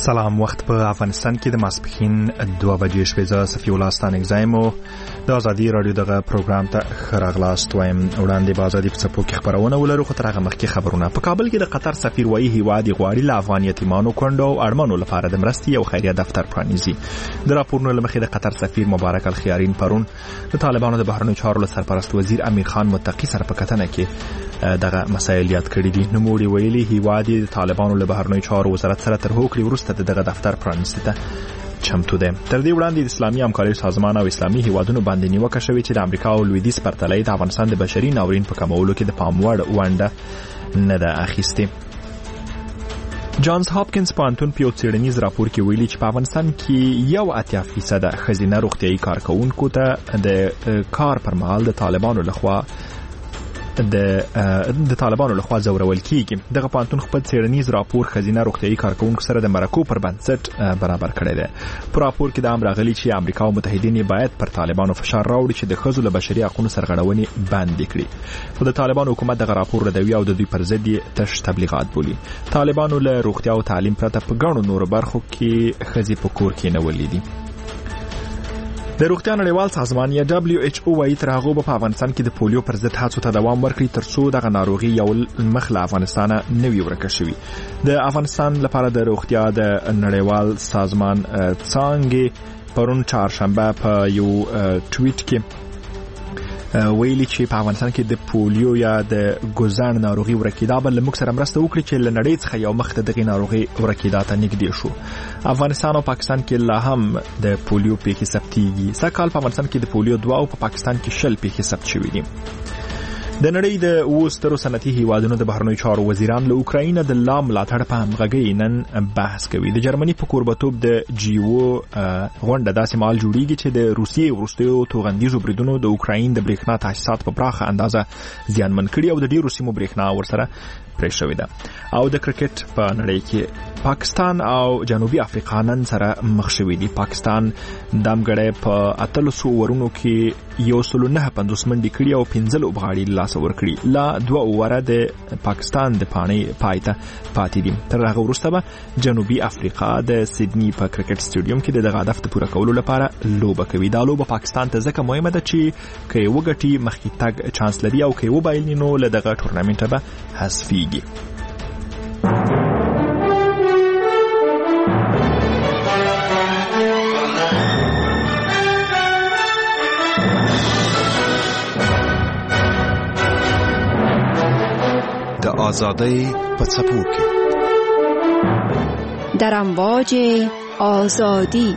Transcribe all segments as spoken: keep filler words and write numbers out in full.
سلام. وخت په افغانستان کې د ماسپښین دوه بجې شوې. زه صفي الله ستانکزایم او د ازادي رادیو دغه پروګرام ته ښه راغلاست وایم. وړاندې به ازادي په څپو کې خبرونه ولرو، خو تر هغه مخکې خبرونه. په کابل کې د قطر سفیر وایي هیواد یې غواړي له افغان یتیمانو، کونډو او اړمنو لپاره د مرستې یو خیریه دفتر پرانیزي. د راپورونو له مخې د قطر سفیر مبارک الخیارین پرون د طالبانو د بهرنیو چارو له سرپرست وزیر امیر خان متقی سره په کتنه کې دغه مسایل یاد کړي دي. نوموړي ویلي هیواد یې د طالبانو له بهرنیو چارو وزارت سره تر هغو کړي وروسته دغه دفتر پرانیستو ته چمتو ده. تر دې وړاندې د اسلامي همکارۍ سازمان او اسلامي هیوادونو باندې نیوکه شوې چې د امریکا او لویدیځ پرتلې د افغانستان د بشري ناورین په کمولو کې د پام وړ ونډه نه ده اخیستې. جانز هاپکینز پوهنتون په یو څېړنیز راپور کې ویلي چې په افغانستان کې یو اتیا فیصده ښځینه روغتیایي کارکوونکو ته د کار پر مهال د طالبانو لخوا د د طالبانو لخوا زورول کیږي. دغه پوهنتون خپل څېړنیز راپور ښځینه روغتیایي کارکوونکو سره د مرکو پر بنسټ برابر کړی دی. په راپور کې دا هم راغلي چې امریکا او متحدین باید پر طالبانو فشار راوړي چې د ښځو له بشري حقوقو سرغړونې بندې کړي. خو د طالبانو حکومت دغه راپور ردوي او د دوی پر ضد یې تش تبلیغات بولي. طالبانو له روغتیا او تعلیم پرته په ګڼو نورو برخو کې ښځې په کور کې نولې دي. د روغتیا نړیوال سازمان یا دبليو ایچ او وايي تر هغه په افغانستان کې د پولیو پر ضد هڅو ته دوام ورکړي ترڅو دغه ناروغي یو مخ له افغانستان نه وي ورکه شوی. د افغانستان لپاره د روغتیا د نړیوال سازمان څانګې پرون چهارشنبه په یو ټویټ کې ویلي چې په افغانستان کې د پولیو یا د ګوزن ناروغي ورکیدا بل موږ سره مرسته وکړي چې له نړۍ څخه یو مخ ته دغه ناروغي ورکیدا ته نږدې شو. افغانستان او پاکستان کې لا هم د پولیو پیښې ثبتېږي. سږکال په افغانستان کې د پولیو دوه او په پاکستان کې شل پیښې ثبت شوې دي. د نړۍ د اوو سترو صنعتي هیوادونو د بهرنیو چارو وزیران له اوکراین د لا ملاتړ په همغږۍ نن بحث کوي. د جرمني په کوربتوب د جیو غونډه داسې مهال جوړیږي چې د روسیې وروستیو توغندیزو بریدونو د اوکراین د برېښنا تاسیسات په پراخه اندازه زیانمن کړي او د ډیرو سیمو برېښنا ورسره پرې شوې ده. او د کرکټ په نړۍ کې پاکستان او جنوبي افریقا نن سره مخ شوي دي. پاکستان دمګړی په اتلسو اورونو کې یو سل نه پنځوس منډې کړي او پنځه لوبغاړي له لاسه ورکړي. لا دوه اوره د پاکستان د پاڼې پای ته پاتې دي. تر هغه وروسته به جنوبي افریقا د سیدني په کرکټ سټیډیوم کې د دغه هدف د پوره کولو لپاره لوبه کوي. دا لوبه پاکستان ته ځکه مهمه ده چې که یې وګټي مخکې تګ چانس لري او که یې وبایلي نو له دغه ټورنمنټه به حذفیږي. د آزادۍ په څپو کې در امواج آزادی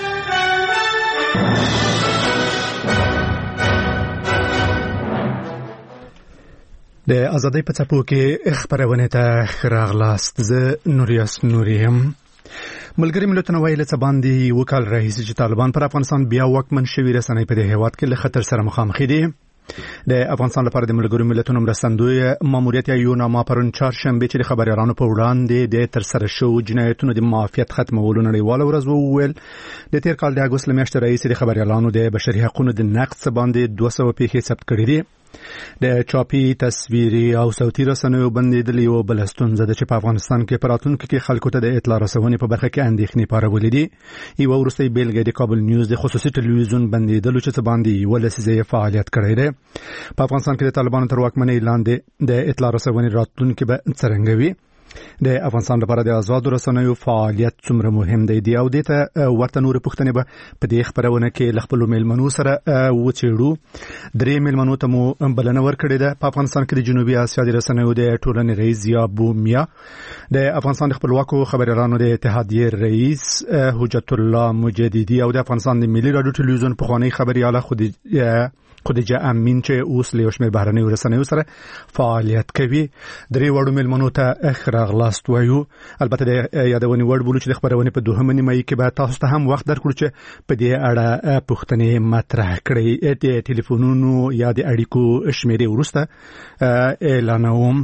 د آزادۍ په څپو کې خبرونه ته راغلاست. زه نوریاس نوریم. ملګری ملتونه ویل څه باندې وکال رئیس چې طالبان پر افغانستان بیا واکمن شوی رسنۍ په دې هیواد کې له خطر سره مخامخ دي. د افغانستان لپاره د ملګرو ملتونو مرستندوی ماموریت یو نامه پرون چهارشنبه چې د خبريالانو په وړاندې د تر سره شو جنایتونو د معافیت ختمولو نړیواله ورځ وویل. د تیر کال د اګوست لمیاشتې رئیس د خبريالانو د بشري حقوقو د نقض باندې دوه سوه پیښې ثبت کړې دي. د چاپی تصویري او صوتي رسنیو بندیدل یو بل ستونزه ده چې په افغانستان کې پراتونکو کې خلکو ته د اطلاع رسونې په برخه کې اندېښنې پارولې دي. یو وروستۍ بیلګه د کابل نیوز د خصوصي ټلویزیون بندیدل چې څه باندې یو لسیزه فعالیت کړی دی. په افغانستان کې د طالبانو تر واکمنۍ لاندې د اطلاع رسونې راتلونکي به څرنګه وي. د افغانستان لپاره د آزادو رسنیو فعالیت څومره مهم دی دی او دته ورته نور پوښتنې به په دې خبرونه کې ل خپل میلمنو سره وڅېړو. درې میلمنو ته مو بلنه ورکړې ده. په افغانستان کې د جنوبي اسیا د رسنیو د ټولنې رئیس یا بومیا، د افغانستان د خپلواکو خبريالانو د اتحادیې رئیس حجت الله مجددي او د افغانستان د ملي رادیو ټلویزیون پخوانی خبرياله خدیجه خدیجه امین چې اوس له شمیر بهرنۍ رسنیو سره فعالیت کوي. درې وړو میلمنو ته راغلاست وایو. البته د یادونې وړ بولو چې د خبرونې په دوهمه نیمایي کې به تاسو ته هم وخت درکړو چې په دې اړه پوښتنې مطرح کړئ. د ټلیفونونو یا د اړیکو شمیرې وروسته اعلانوم.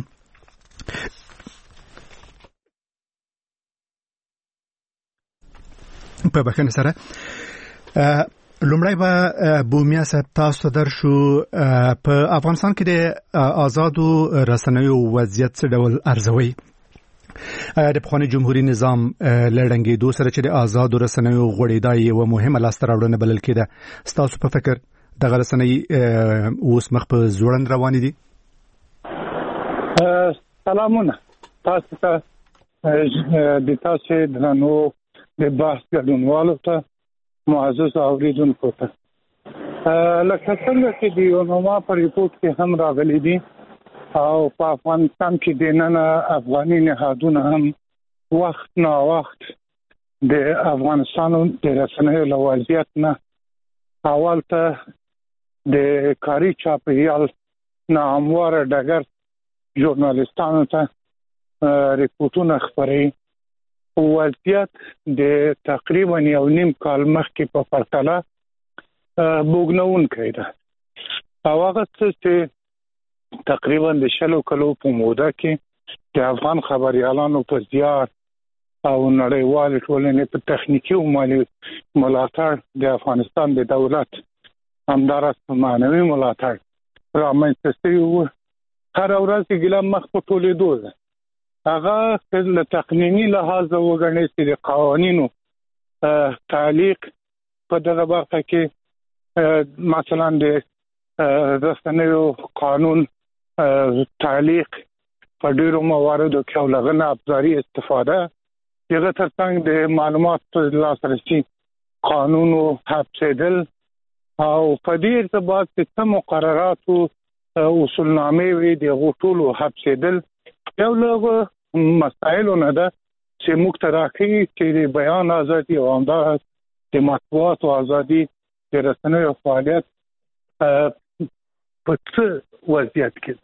په بخښنه سره لومړی به بومیا صاحب تاسو درشو. په افغانستان کې د آزادو رسنیو وضعیت څه ډول ارزوي؟ د پخوانی جمهوریت نظام لړنګې دوه سره چې د آزاد رسنیو غوړېدای یو مهمه لاسته راوړنه بلل کېده ستاسو په فکر د رسنۍ اوس مخ په ځوړند روان دي؟ سلامونه تاسو ته د تاسو درنو د بحث ګډونوالو ته معزز اوریدونکو ته لکه څنګه چې د یونوما په ریپورت کې هم راغلي دي او په افغانستان کې د نن افغاني نهادونه هم وخت نا وخت د افغانستان د رسنیو له وضعیت نه اول ته د کاري چاپیریال ناهمواره ډګر ژورنالیستانو ته ریپورتونه خپري وضعیت د تقریبا یو نیم کال مخکې په پرتله بوګنون کېده او هغه چې تقریبا د شلو کلو په موده کې د افغان خبريالانو په زیار او نړیوال ټولنې په تخنیکی او مالی ملاتړ د افغانستان د دولت همدارس معنوي ملاتړ رامنځته شوی هر ورځ ګلم مخ په ټولې دوه هغه له تقنینی لحاظ وګڼي چې د قوانینو تعلیق په دغه برخه کې مثلا د رسنیو قانون تعلیق په ډیرو مواردو کې لغنه ابزاري استفاده دغه ترڅنګ د معلومات لاسرسي قانون او حفظیدل او په دې ارتباط کې مقررات او اصولنامې وي د غوټولو حفظیدل یو لږ مسایل نه ده چې موږ ته راکړي چې د بیان ازادي او همدارس د مطبوعات او ازادي د رسنیو فعالیت په څه وضعیت کې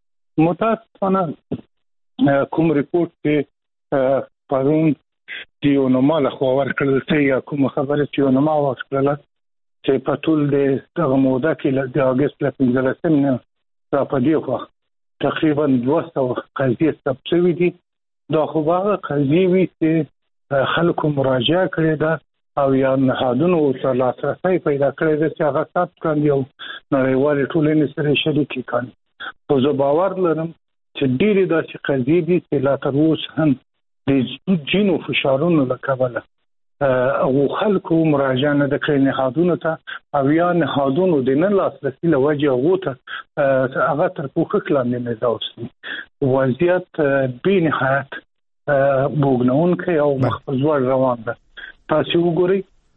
متاسفانه کوم ریپورت کې پرون د یونوما له خوا ورکړل شوی یا کوم خبره چې یونوما ورکړل چې په ټول د دغه موده کې د اگست له پنځلسمې را پدې خو تقریبا دوه سوه قضیې ثبت شوي دي دا خو هغه قضیې وي چې خلکو مراجعه کړې ده او یا نهادونو ته لاسرسی پیدا کړی دی چې هغه ثبت کړي او نړیوالې ټولنې سره شریکې کړي خو زه باور لرم چې ډېرې داسې قضیې دي چې لا تر اوسه هم د ځینو فشارونو له کبله او خلکو مراجعه نه د کړې نهادونو ته او یا نهادونو د نه لاسرسي له وجې هغو ته هغه تر پوښښ لاندې نه راوستي وضعیت بې نهایت بوږنوونکی او مخ په ځوړ روان ده تاسو وګورئ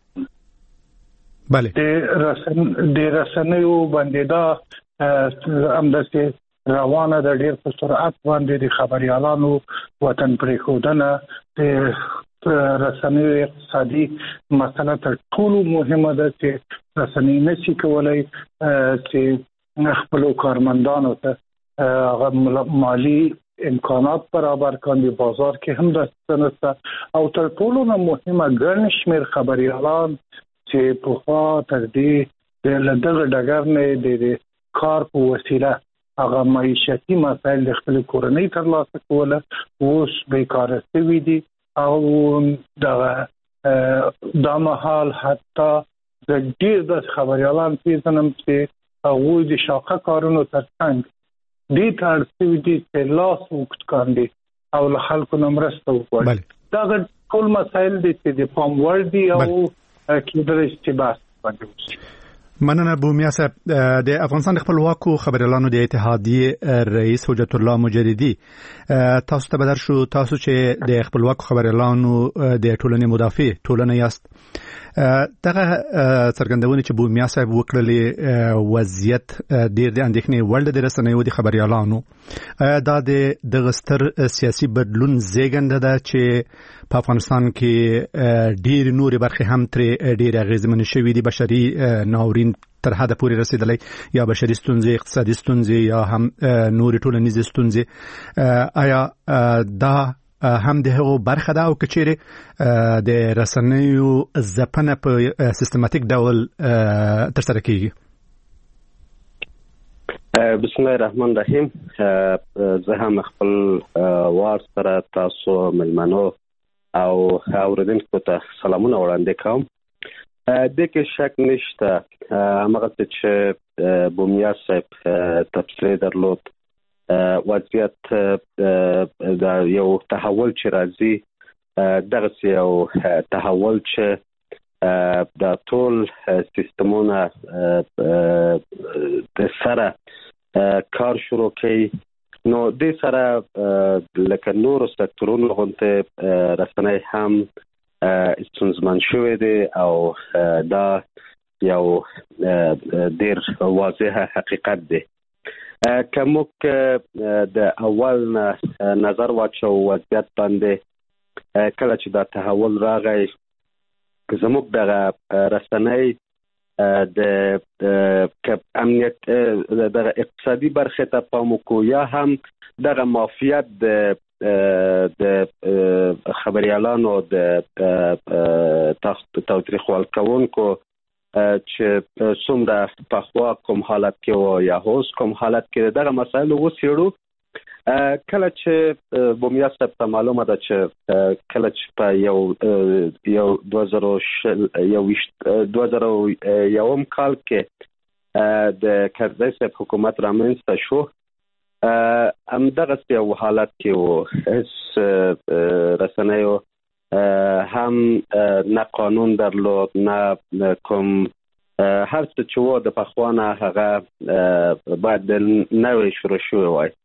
بله د رسن د رسنیو باندې دا همداسې روانه د ډېر په سرعت باندې د خبريالانو وطن پرېښودنه د رسنیو اقتصادي مسله تر ټولو مهمه ده چې رسنۍ نشي کولای چې خپل کارمندانو ته مالی امکانات برابر کړي بازار کې هم د سنت او تر ټولو مهمه ګڼ شمېر خبريالان چې په خوا تر دې د لږه ډګر نه د کار په وسیله هغه معیشتي مسایل د خپل کورنۍ ترلاسه کوله اوس بیکاره شوي دي او دا مهال حتی د ډېر د خبريالان پیژنم چې هغوی د شاقه کارونو ترڅنګ دې ته اړ شوي دي چې لاس اوږد کاندي او له خلکو نه مرسته وغواړي دغه ټول مسایل دي چې د پام وړ دي او کېدلی شي چې بحث باندې وشي. مننه بومیا صاحب. د افغانستان خپلواکو خبريالانو د اتحادیه رئیس حجت الله مجردی تاسو ته بدر شو تاسو چې د خپلواکو خبريالانو د ټولنې مدافع ټولنه یاست دغه څرګندونه چې بومیا صاحب وکړلې وضعیت ډېر د اندېښنې وړ د رسنیو د خبريالانو دا د دغه ستر سیاسي بدلون زیږنده ده چې په افغانستان کې ډېر نور برخې هم ترې ډېر اغېزمن شوي دي بشري ناورین تر حد پورې رسیدلی یا بشري ستونزې اقتصادي ستونزې یا هم نور ټولنیزې ستونزې آیا دا هم د هغو برخه ده او کچېرې د رسنیو ځپنه په سیستماتیک ډول ترسره کیږي؟ بسم الله الرحمن الرحیم. زه هم خپل وار سره تاسو ملمنو او اوریدونکو ته سلامونه وړاندې کوم. د کې شک نشته هغه چې بومیا صاحب تفسیر درلود وضعیت د یو تحول چې راځي دغه یو تحول چې د ټول سیستمونه د سره کار شروع کړي نو د سره لکه نور سکتورونو غونته رسنۍ هم ستونزمن شوې دي او دا یو ډیر واضح حقیقت دی. که موږ د اول نظر واچو وضعیت باندې کله چې دا تحول راغی زموږ دغه رسنۍ د امنیت د اقتصادي برخې ته پام وکړو یا هم دغه مافیات د د خبريالانو د تاوتریخوال کوونکو چې څومره په خوا کوم حالت کې و یا اوس کوم حالت کې دغه مسایل وڅېړو. کله چې بومیا صاحب ته معلومه ده چې کله چې په یو یو دوه زره یو دوه زره یوم کال کې د کرزي صاحب حکومت رامنځته شو همدغه یو حالت کې و هیڅ رسنیو هم نه قانون درلود نه کوم هر څه چې و د پخوانه هغه باید نوې شروع شوی وای.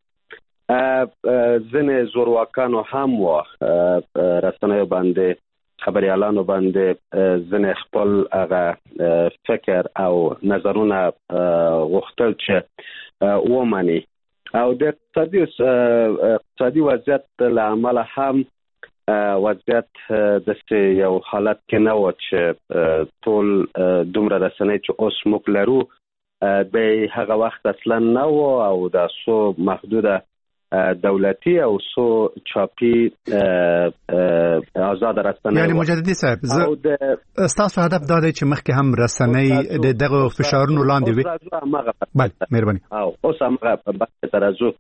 ځینې زورواکانو هم و رسنیو باندې خبريالانو باندې ځینې خپل هغه فکر او نظرونه غوښتل چې ومني او د اقتصادي اقتصادي وضعیت له امله هم وضعیت د یو حالت کې نه و چې ټول دومره رسنۍ چې اوس موږ لرو د هغه وخت اصلا نه و او د سو محدوده دولتي او سو چاپی آزاد رسنۍ یعنی مجددي صاحب ستاسو هدف دا دی چې مخکې هم رسنۍ د دغه فشارونو لاندې وي. بله مهرباني. او اوس هغه په ترازو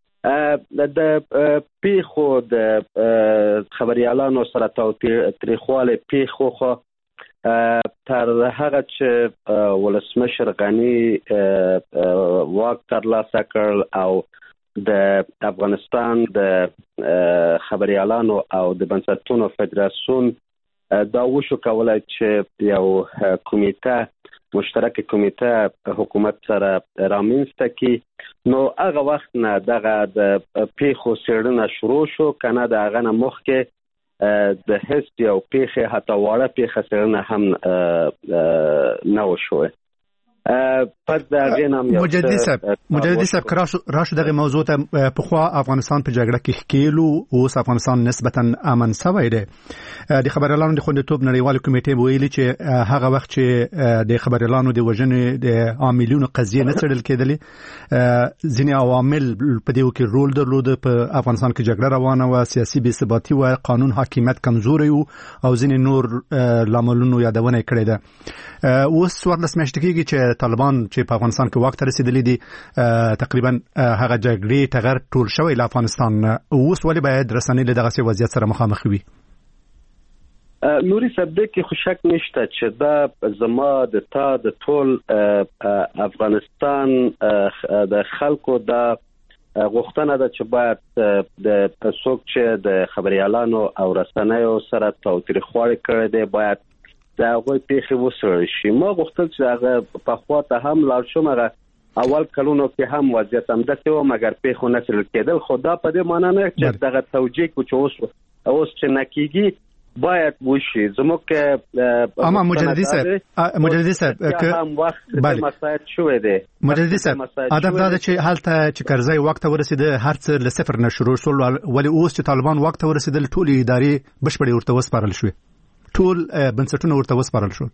د پیخو د خبريالانو سره تاوتریخواله پیخو خو تر هغه چې ولسمشر غنی واک ترلاسه کړ او د افغانستان د خبريالانو او د بنسټونو فدراسیون دا وشو کولای چې یو کمیټه مشترک کمیټه حکومت سره رامنځته کړي نو هغه وخت نه دغه د پیښو څېړنه شروع شو کنه د هغه نه مخکې د هیڅ یو پیښه حتی واړه پیښه څېړنه هم نه وشوه. مجددي صاحب مجددي صاحب راشو دغه موضوع ته په خوا افغانستان په جګړه کې ښکیلو اوس افغانستان نسبتا امن شوی دی. د خبريالانو د خوندیتوب نړیوال کمیټې ویلي چې هغه وخت چې د خبريالانو د وژنې د عاملونو قضیه نه څېړل کېدلې ځینې عوامل په دې کې رول درلود. په افغانستان کې جګړه روانه و، سیاسي بې ثباتي و، قانون حاکمیت کمزوري و او ځینې نور لاملونو یادونه کړې ده. اوس ورلس میاشتې کېږي چې طالبان چې په افغانستان کې وخت رسیدلی دي تقریبا هغه جګړې ټغر ټول شوی له افغانستان. اوس ولې باید رسنۍ له دغه وضعیت سره مخامخ وي؟ نوري صاحب د کې خو شک نشته چې دا زما د تا د ټول افغانستان د خلکو د غوښتنه ده چې باید د څوک چې د خبريالانو او رسنیو سره تاوتریخوالی کړی دی باید دا غوي پیښه وسره شي. ما غوښتل چې هغه په خواته هم لاړ شم. هغه اول کلونو کې هم وضعیت هم داسې و مګر پیښه نه څېړل کېدل. خو دا په دې معنی نه چې دغه توجیه کو چې اوس اوس چې نکېږي باید وشي. زموږ اما مجددي صاحب مجددي صاحب که هم وخت د مسایل شوې دي مجددي صاحب ادب دا چې حالت چې کرزي وخت ورسېده هر څه له صفر نه شروع شول ولی اوس چې طالبان وخت ورسېدل ټول ادارې بشپړې ورته وسپارل شوې ټول بنسټونه ورته وسپارل شول.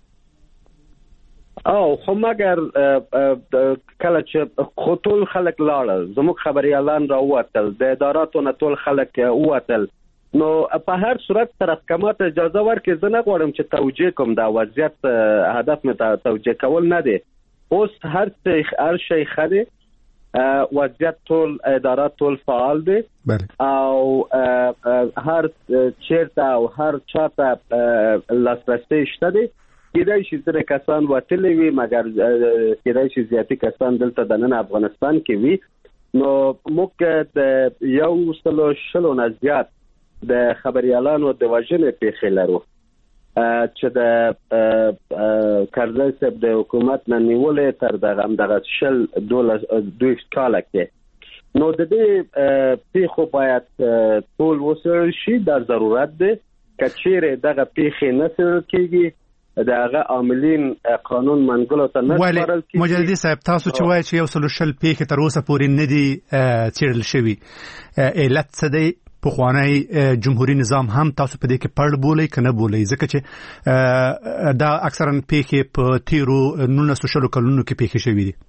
او خو مګر کله چې خو ټول خلک لاړل زموږ خبريالان راووتل د اداراتو نه ټول خلک ووتل نو په هر صورت طرف کمات اجازه ورکړي. زه نه غواړم چې توجیه کوم دا وضعیت هدف مې توجیه کول نه دی. اوس هر څه هر شي خدي وضعیت ټول ادارات ټول فعال دي او هر چیرته او هر چاته لاسرسي شته دي. کېدای شي چې کسان وتلي وي مګر کېدای شي زیاتې کسان دلته د نن افغانستان کې وي نو موږ د یو سلو شلو نه زیات د خبريالانو د وژنې پیښې لرو چې د کرزي صاحب د حکومت نه نیولې تر دغه دغه شل ډالر دوه کاله کې نو د دې پیښو باید ټول وسر شي دا ضرورت دی کچېره دغه پیښې نه سر کېږي دغه عاملین قانون منګلو ته نه سپارل کېږي. مجددي صاحب تاسو چې وایي چې یو سل شل پیښې تر اوسه پورې نه دي څېړل شوي علت څه دی؟ پخوانی جمهوریت نظام هم تاسو په دې کې پړ بولي کنه بولي ځکه چې دا اکثرا پیښې په تیرو نولس شلو کلونو کې پیښې شوې دي.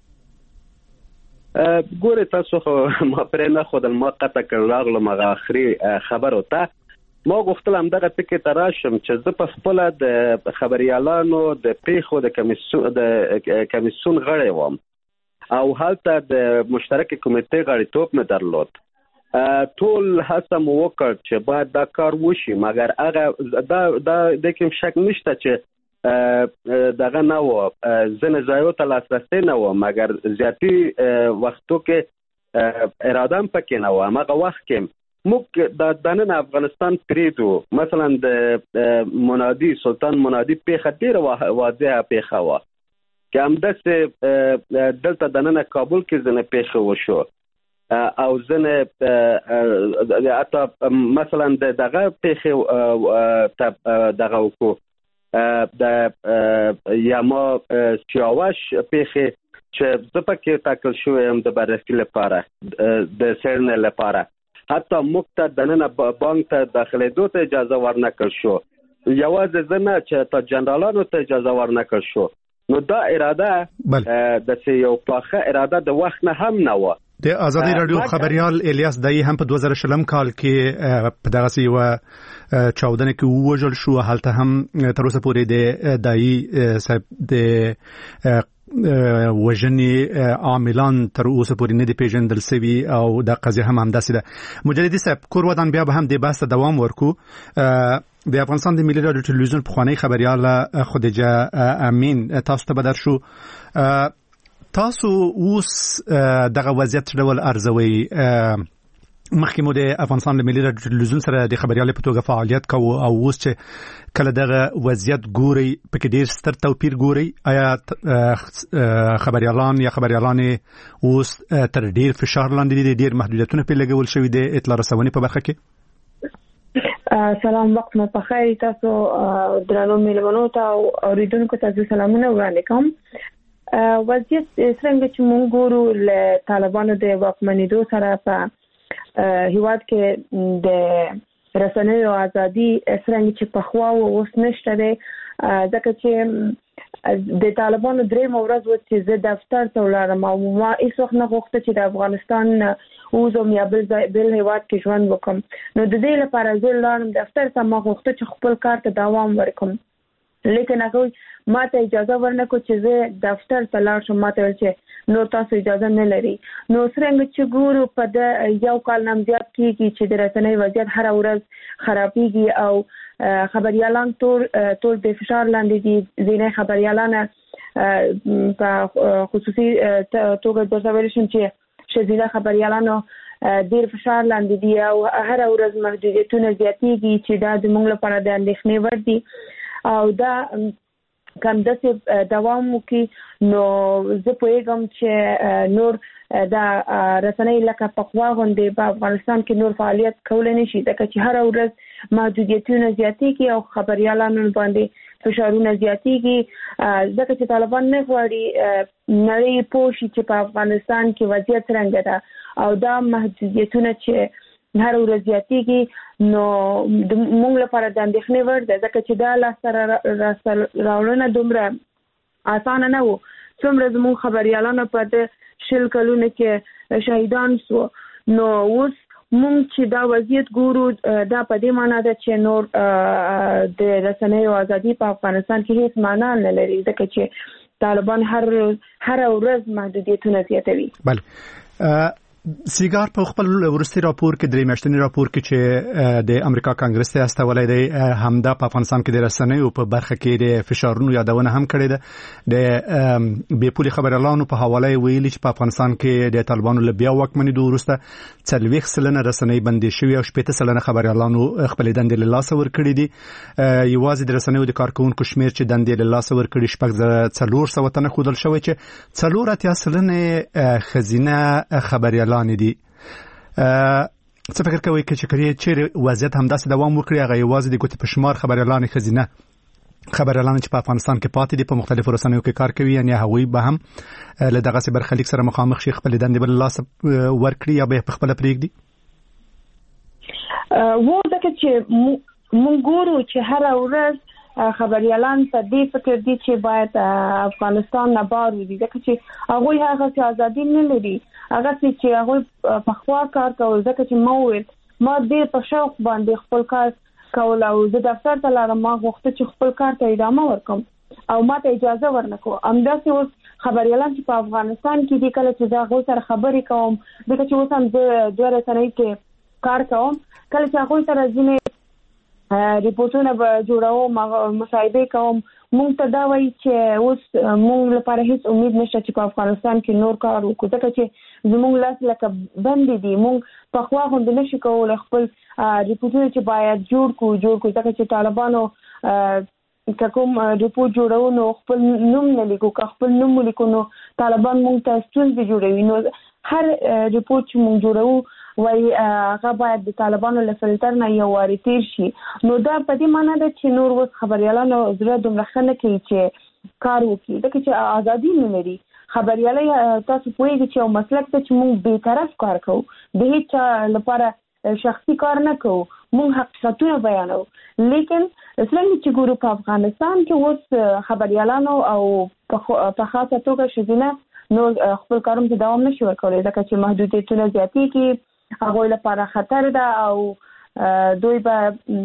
ګوره تاسو خو ما پرې نه خو د ما قطع کړل راغله ما اخري خبرو ته ما غوښتل هم دغه ټکی ته راشم چې زه په خپل د خبريالانو د پیښو د کمیسیون د کمیسیون غړی وم او هلته د مشترک کمیټې غړیتوب مې درلود. ټول هڅه مو وکړ چې باید دا کار وشي مګر هغه دا دا د کوم شک نشته چې دغه نه و ځنه ځایو ته لاسرسي نه و مګر زیاتی وختو کې اراده هم پکې نه و. هغه وخت کې موږ د دننه افغانستان پریدو مثلا د منادي سلطان منادي پیښه ډیره واضحه پیښه و چې همداسې دلته دننه کابل کې ځنه پیښه وشو او ځنه حتی مثلا دغه پیښه دغه وکړو د یما سیاوش پیښه چې زه پکې ټاکل شوم د بررسي لپاره د څېړنې لپاره حتی موږ ته دننه بانک ته داخلېدو ته اجازه ورنکړل شو یوازې زه نه چې تا جنرالانو ته اجازه ورنکړل شو. نو دا اراده د یو پاخه اراده د وخت نه هم نه و. د آزادي رادیو خبريال الیاس دای هم په دوه زره شلم کال کې په دغه سی و چاودنه کې وژل شو هلته هم تر اوسه پورې د دای صاحب د وژنې عاملان تر اوسه پورې نه دي پیژندل شوي او د قضیه هم همداسې ده. مجددي صاحب کور ودان بیا به هم د بحث دوام ورکو. د افغانستان د ملي رادیو ټلویزیون پخوانی خبريال خدیجه امین تاسو ته بدر شو. تاسو اوس دغه وضعیت ډول ارزوي مخکې مو د افغانستان د ملي رادیو ټلویزیون سره د خبريال په توګه فعالیت کوو او اوس چې کله دغه وضعیت ګوري پکې ډیر ستر توپیر ګوري آیا خبريالان یا خبريالان اوس تر ډیر فشار لاندې دي ډیر محدودیتونه په لګول شوی دي اطلاع رسونې په برخه کې؟ سلام وخت مو په خیر تاسو درنو میلمنو ته او اوریدونکو ته سلامونه وړاندې کوم. وضعیت څنګه چې موږ ګورو له طالبانو د واکمنېدو سره په هیواد کې د رسنیو ازادي څنګه چې په خوا او اوس نشته ده ځکه چې د طالبانو درې مورز و چې زه دفتر ته ولاړم او ما هیڅ وخت نه غوښته چې د افغانستان اوزم یا بل بل هیواد کې ژوند وکم. نو د دې لپاره زه لاړم دفتر ته ما غوښته چې خپل کار ته دوام ورکړم لیکن هغه ما ته اجازه ورنکړه چې زه دفتر ته لاړ شم. ما ته ویل چې نو تاسو اجازه نه لري. نو څنګه چې ګورو په د یو کال نه زیات کېږي چې د رسنۍ وضعیت هر ورځ خرابېږي او خبريالان ټول ټول د فشار لاندې دي. ځینې خبريالان په خصوصي توګه د ویل شم چې شذیله خبريالانو ډیر فشار لاندې دي او هر ورځ محدودیتونه زیاتېږي چې دا د موږ لپاره د اندېښنې وړ دي او دا کوم داسې دوام وکړي نو زه پوهیږم چې نور دا رسنۍ لکه په خوا غونډې په افغانستان کې نور فعالیت کولی نشي ځکه چې هر ورځ محدودیتونه زیاتېږي او خبريالانو باندې فشارونه زیاتېږي ځکه چې طالبان نه غواړي نړۍ پوه شي چې په افغانستان کې وضعیت څنګه ده او دا محدودیتونه چې هر ورځ زیاتېږي نو موږ لپاره د اندېښنې وړ ده ځکه چې دا لاسته راوړنه دومره اسانه نه و. څومره زموږ خبريالانو په د شل کلونو کې شهیدان شو نو اوس موږ چې دا وضعیت ګورو دا په دې معنی ده چې نور د رسنیو ازادي په افغانستان کې هیڅ معنا نه لري ځکه چې طالبان هر هر ورځ محدودیتونه زیاتوي. بله سیګار په خپل ورستي راپور کې درې میاشتنی راپور کې چې د امریکا کانګرس ته استولای دی همدا په افغانستان کې د رسنیو په برخه کې د فشارونو یادونه هم کړې ده د بې پولي خبريالانو په حواله ویلي چې په افغانستان کې د طالبانو له بیا واکمنۍ وروسته څلوېښت سلنه رسنۍ بندي شوې او شپږ سلنه خبريالانو خپل دندې له لاسه ورکړي دي. یوازې د رسنیو د کارکونکو شمیر چې دندې له لاسه ورکړي شپږ څلور سوه تنه ښودل شوی چې څلور اتیا سلنه خزینه خبريالان دي. څه فکر کوئ چې چیرې وضعیت همداسې دوام وکړي هغه یوازې د ګوتې په شمار خبريالان خزینه خبريالان چې په افغانستان کې پاتې دي په مختلفو رسنیو کې کار کوي یعنی هغوی به هم له دغسې برخلیک سره مخامخ شي خپل دندې بل لاس ورکړي یا به خپل پرېږدي؟ و ځکه چې مونږ ګورو چې هر ورځ خبريالان په دې فکر دي چې باید افغانستان نه بار وي ځکه چې هغوی هغه ازادي نه لري هغه چې هغوی په خوا کار کول ځکه چې ما ویل ما دې په شوق باندې خپل کار کول او زه دفتر ته لاړم ما غوښته چې خپل کار ته ادامه ورکړم او ما ته اجازه ورنکو همداسې اوس خبريالان چې په افغانستان کې دي کله چې زه هغوی سره خبرې کوم ځکه چې اوس هم زه دوه رسنۍ کې کار کوم کله چې هغوی سره ځینې ریپورتونه به جوړوم مصاحبه کوم مونږ ته دا وایي چې اوس مونږ لپاره هیڅ امید نشته چې په افغانستان کې نور کار وکړو ځکه چې زموږ لاس لکه بند دي مونږ په خوا غوندې نشو کولی خپل ریپورتونه چې باید جوړ کړو جوړ کړو ځکه چې طالبانو که کوم ریپورت جوړو نو خپل نوم نه لیکو که خپل نوم ولیکو نو طالبان مونږ ته ستونزې جوړوي نو هر ریپورت چې مونږ جوړو وای هغه باید د طالبانو له فلټر نه یو واري تیر شي نو دا په دې معنی ده چې نور وس خبريالانو زړه دومره خنه کوي چې کار وکړي ځکه چې ازادي نه لري خبريالي تاسو پوهیږئ چې یو مسلک ته چې موږ به طرف کار کوو د هیڅ لپاره شخصي کار نه کوو موږ حقیقتونه بیانو لیکن څنګه چې ګورو په افغانستان کې اوس خبريالانو او په خاصه توګه شذینه نو خپل کاروم ته دوام نشي ورکولای ځکه چې محدودیتونه زیاتېږي هغوی لپاره خطر ده او دوی به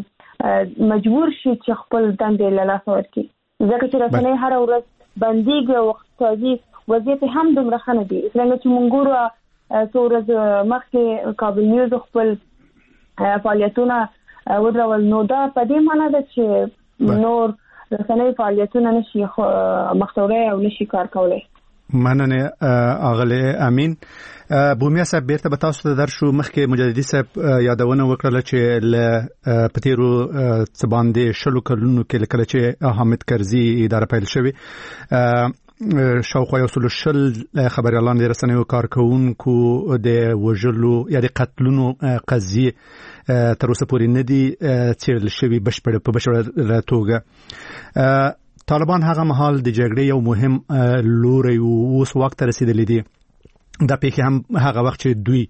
مجبور شي چې خپل دندې له لاسه ورکړي ځکه چې رسنۍ هر ورځ بندېږي او اقتصادي وضعیت هم دومره ښه نه دي څنګه چې موږ ګورو څو ورځې مخکې کابل نیوز خپل فعالیتونه ودرول نو دا په دې معنی ده چې نور رسنۍ فعالیتونه نشي مخته وړی او نشي کار کولی. مننه اغله امین. بومیا صاحب بیرته به تاسو ته درشو مخکې مجددي صاحب یادونه وکړه چې ل پتیرو څباندې شلو کلونو کې لکه چې حامد کرزي اداره پیل شوی شاوخوا یو سلو شل خبريالان د رسنیو کارکونکو د وژلو یا د قتلونو قضیه تر اوسه پورې نه دي څیړل شوي بشپړ په بشپړه توګه. طالبان هغه مهال د جګړې یو مهم لوري اوس وخت رسیدلی دی دا پیښه هم هغه وخت چې دوی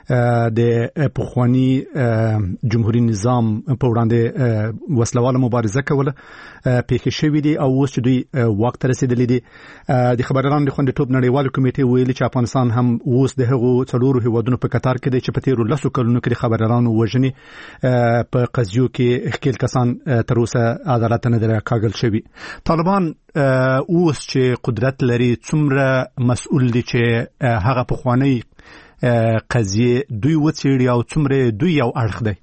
د پخوانی جمهوریت نظام په وړاندې وسلواله مبارزه کوله پیښه شوې دي او اوس چې دوی وخت رسیدلی دي د خبريالانو د خوندیتوب نړیوال کمیټې ویلي چې افغانستان هم اوس د هغو څلورو هیوادونو په قطار کې دی چې په تیرو لسو کلونو کې د خبريالانو وژنې په قضیو کې خپل کسان تر اوسه عدالت نه درې کاږل شوی. طالبان اوس چې قدرت لري څومره مسؤل دي چې هغه په خوانی قضیه دوی وڅېړي او څومره دوی یو اړخ دی؟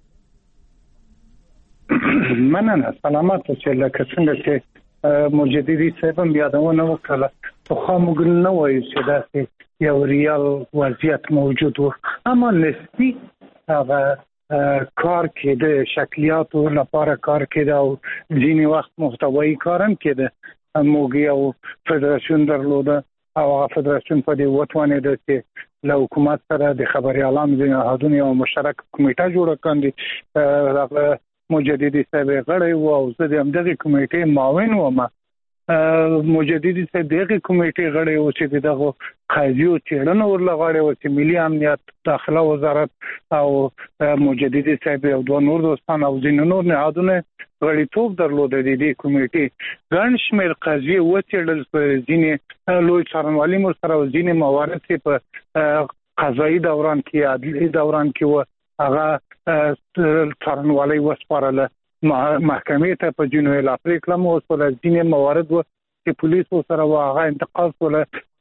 مننه سلامات چې لکه څنګه چې مجددي صاحب هم یادونه وکړه په خو موږ نه وایو چې دا یو ریال وضعیت موجود و اما نسبی هغه کار کېده شکلیاتو لپاره کار کېده او ځینې وخت محتوایی کارم کېده موږ یو فدراسیون درلوده او هغه فدراسیون په دې وتوانېده چې له حکومت سره د خبريالانو د نهادونو یو مشترک کمیټه جوړه کړي هغه مجددي صاحب غړی و او زه د همدغه کمیټې معاون وم مجددي صاحب دغه کمیټې غړی و چې دغه قاضیو چیرنه ورلغړی و چې ملي امنیت داخله وزارت او مجددي صاحب او دوه نور دوستان او ځینې نور نهادونه غړیتوب درلود د دې کمیټې ګڼ شمېر قضیې وڅېړل ځینې لوی څارنوالي مو سره ځینې موارد په قضایي دوران کې عدلي دوران کې و هغه څارنوالي وسپارله محکمې ته په جنوي افریقا مو سره ځینې موارد و چې پولیسو سره هغه انتقال سره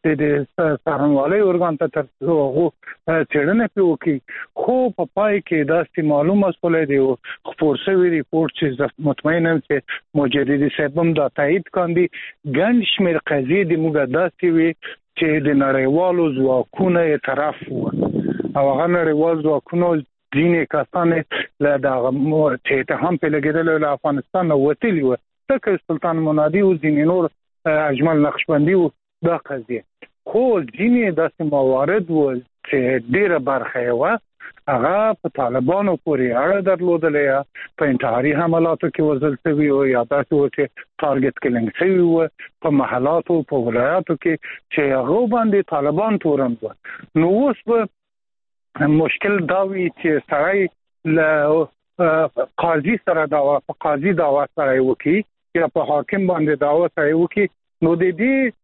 د څارنوالۍ ارګان ته تر هغه چېرنه پیوکي خو په پای کې دا ست معلومه سولې دی او فورسوي ریپورت چې مطمئنم چې مجددي سبم دا تایید کاندي ګڼ شمېر قضیې د موږ داسې وي چې د نړیوالو ځواکونو طرف وو او هغه نړیوال ځواکونو ځینې کسان له دغه چې ته هم په لګیدل له افغانستان نو وتلی و تک سلطان منادي او ځینې نور اجمل نقشبندي و دا قضیه خو ځینې داسې موارد و چې ډیره برخه و هغه په طالبانو پورې اړه درلودلې په انتحاري حملاتو کې وزل شوی او یا تاسو چې ټارګټ کلینګ شوی و په محلاتو په ولایاتو کې چې هغه باندې طالبان تورن و نو اوس په مشکل دا وی چې سړی له قاضي سره دا قاضي دعوا سره وکي یا په حاکم باندې دعوا سره وکي نو د دې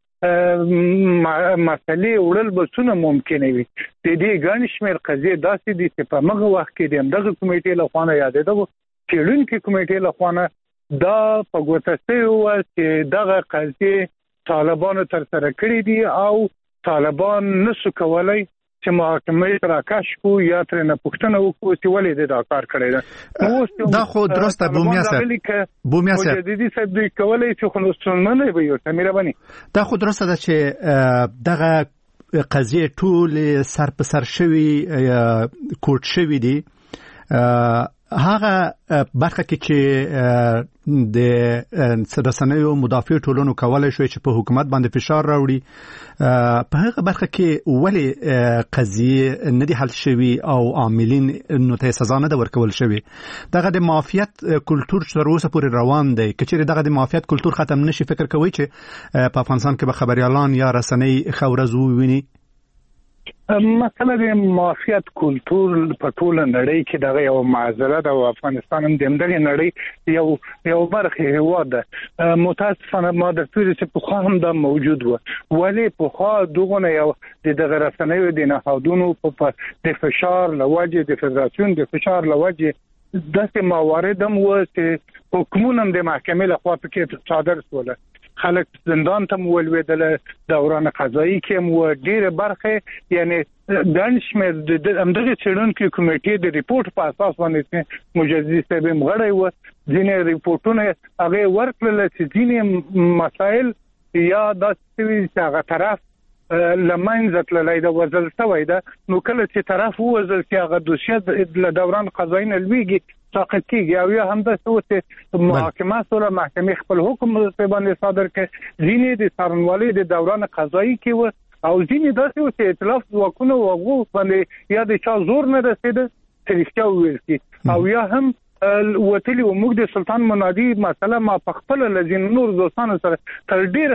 مسلې وړل بسونه ممکن وي د دې ګڼ شمېر قضیې داسې دي چې په مغه وخت کې د دغه کمیټې له خوا نه یادېدو چېرونکو کمیټې له خوا نه دا په ګوته شوی و چې دغه قضیې طالبانو تر سره کړې دي او طالبان نشو کولای چې محاکمې راکش کو یا تر نه پښتنه وکړو چې ولې دا کار کړی دا دا خو درسته بومیا سره بومیا سره د دې څه دوی کولای چې خو نوستونه وي یو تمره بني دا خو درسته ده چې دغه قضیه ټول سر په سر شوی کوټ شوی دي هغه برخه کې چې د سرسنیو مدافع ټولونو کولای شوی چې په حکومت باندې فشار راوړي په هغه برخه کې ولی قضیه نه دی حل شوی او عاملین نو ته سزا نه د ورکول شوی دغه د مافیات کلچر تر اوسه پورې روان دی کچېره دغه د مافیات کلچر ختم نشي فکر کوي چې په افغانستان کې به خبريالان یا رسنۍ خورزو ویني مثلا د مافیات کلچر په ټول نړۍ کې دغه یو معضله ده او افغانستان هم د دغه نړۍ یو یو برخه هوا ده متاسفانه ما د توري چې په خوا هم دا موجود و ولی په خوا دغه یو د دغه رسنیو د نهادونو په د فشار لوجه د فدراسیون د فشار لوجه دغه موارد هم و چې حکومت د محکمې له خوا پکې صادر شول خلک زندان ته ولویدل دوران قضایي کې مو ډیره برخه یعنی ګڼ شمېر د همدغه چېرونکو کمیټې د ریپورت په اساس باندې مجددي سبب مغړی و ځینې ریپورتونه هغه ورکړل چې ځینې مسائل یا د سوي څنګه طرف لمنځه تللی دا وزل شوی دا نو کله چې طرف وزل چې هغه دوسیه د دوران قضایي نلويږي ساقط کیږي او یا هم د څه محاکمه سره محکمې خپل حکم په باندې صادر کړي ځینې د څارنوالۍ د دوران قضایي کې و او ځینې داسې و چې ائتلاف ځواکونه وغو باندې یا د چا زور نه رسیده چې رښتیا وویل شي او یا هم وتلی و موږ د سلطان منادي مسله ما په خپل لزین نور دوستانو سره تر ډیر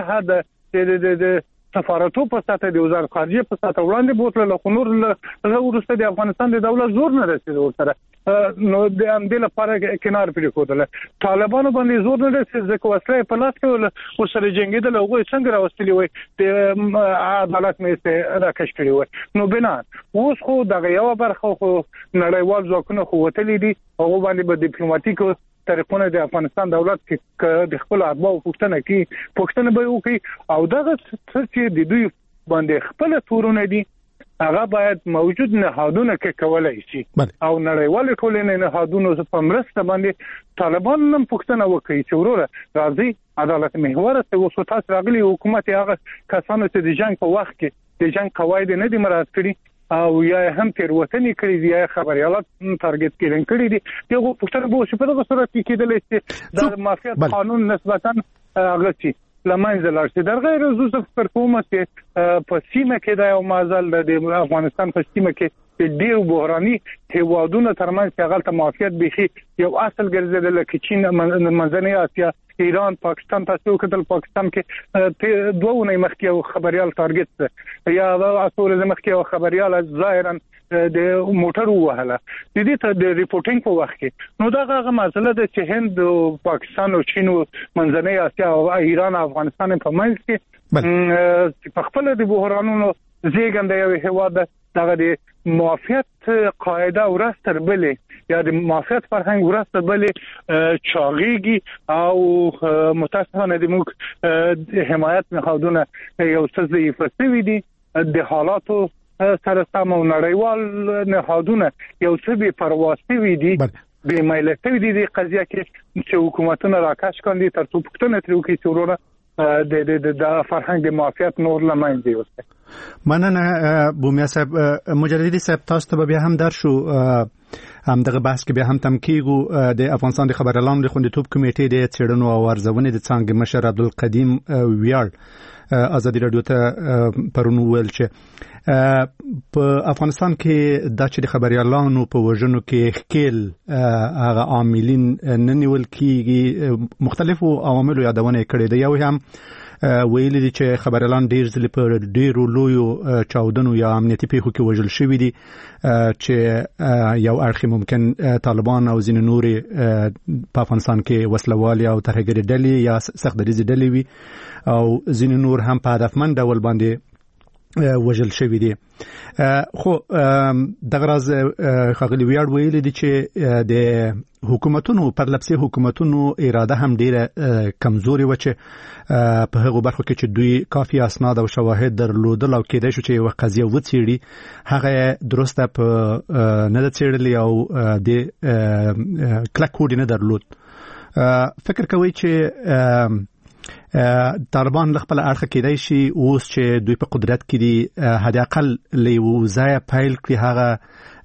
حد د سفارتو په ساته د وزارت خارجه په ساته وړاندې بوتل له خنور له ورسته د افغانستان د دولت زور نه رسید ورسره نو د امدل لپاره کنار پرې کوله طالبانو باندې زور نه رسید ځکه وسله په لاس کې ورسره جنگیدل او څنګه راوستلی وي د عدالت مې راکش کړی و نو بنا اوس خو دغه یو برخه خو نړیوال ځواکونه خو وتلی دي او باندې په ډیپلوماټیک طریقونه د افغانستان دولت کې د خپل ارباب پښتنه کې پښتنه به وکي او دغه چې د دوی باندې خپل تورونه دي هغه باید موجود نهادونه کې کولای شي او نړیوال ټولنې نهادونو په مرسته باندې طالبان هم پښتنه وکړي چې وروره راځي عدالت محور ته وسوتات راغلي حکومت هغه کسانو چې د جنگ په وخت کې د جنگ قواعد نه دي مراعات کړي او یا هم تر وطني کړی دی یا خبريالات ټارګټ کړي کړي دي یو پښتنه به شي په دغه صورت کې کېدل چې د مافیات قانون نسبتا هغه چې لمنځه لاړ شي در غیر زوسف پر کومه چې په سیمه کې د یو مازل د افغانستان په سیمه کې د ډیو بحراني هیوادونو ترمنځ چې غلطه مافیات بيخي یو اصل ګرځیدل کې چین منځنۍ اسیا ایران پاکستان تاسو کتل پاکستان کې دوه نه مخکې خبريال ټارګټ یا اصول مخکې خبريال ظاهرا د موټر وهله د دې ته د ریپورتینګ په وخت کې نو دا هغه مسله ده چې هند او پاکستان او چین منځنۍ اسیا او ایران او افغانستان په منځ کې په خپل د بحرانونو زیږنده یو هیواد دغه د معافیت قاعده ورستر بلې یا د معافیت فرهنګ ورستر بلې چاغيږي او متاسفانه د موږ حمایت نهادونه یو څه ضعیف شوي دي د حالاتو سره سم او نړیوال نهادونه یو څه بې پروا شوي دي به مایل شوي دي د قضیه کې چې حکومتونه راکش کاندي تر څو پښتنه تر وکړي چې ورونه د د د فرهنګ د معافیت نور لمن دی وسه. مننه بومیا صاحب. مجددي صاحب تاسو ته بیا هم در شو هم دغه بحث کې بیا هم تم کیږو د افغانستان د خبريالانو د خوندیتوب کمیټې د څېړنو او ارزونې د څنګه مشر عبدالقدیم ویاړ ازادي رادیو ته پرون ویل چې په افغانستان کې د چې د خبريالانو په وژنو کې خکیل هغه عاملین نه نیول کیږي. مختلفو عواملو یادونه کړې ده. یو هم ویل دي چې خبريالان ډیر ځله په ډیرو لویو چاودنو یا امنیتي پیښو کې وژل شوي دي چې یو اړخ ممکن طالبان او ځینې نوري په افغانستان کې وسلوالي او ترهګري ډلې یا سخت دریځ ډلې وي او ځینې نور هم په هدفمند ډول باندې وژل شوي دي. خو دغه راز خاغلی ویاړ ویل دي چې د حکومتونو پرلپسې حکومتونو اراده هم ډیره کمزوري و چې په هغه برخو کې چې دوی کافي اسناد او شواهد درلودل او کېدای شو چې یو قضیه وڅېړي هغه درسته په نه څېړلې او د کلک کوډ نه درلود. فکر کوي چې طالبان لخپل اړخ کېدای شي اوس چې دوی په قدرت کې دي حد اقل لیوزای پایل کړي هغه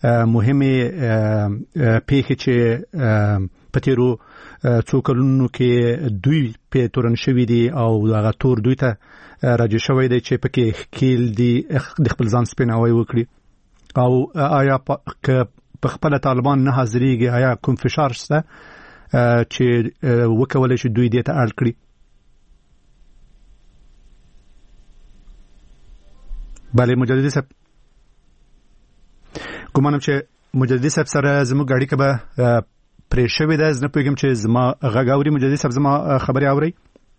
مهمه پیښه چې په تیرو څو کلونو کې دوی په تورن شوی دي او هغه تور دوی ته راځي شوی دی چې پکې خکیل دي د خپل ځان سپیناوي وکړي او آیا په خپل طالبان نه حاضرېږي آیا کوم فشار شته چې وکولای شي دوی دې ته اړ کړي؟ بله مجددي صاحب ګومانم چې مجددي صاحب سره زموږ اړیکه به پرې شوې ده. زه نه پوهېږم چې زما غږ اوري. مجددي صاحب زما خبرې اوري؟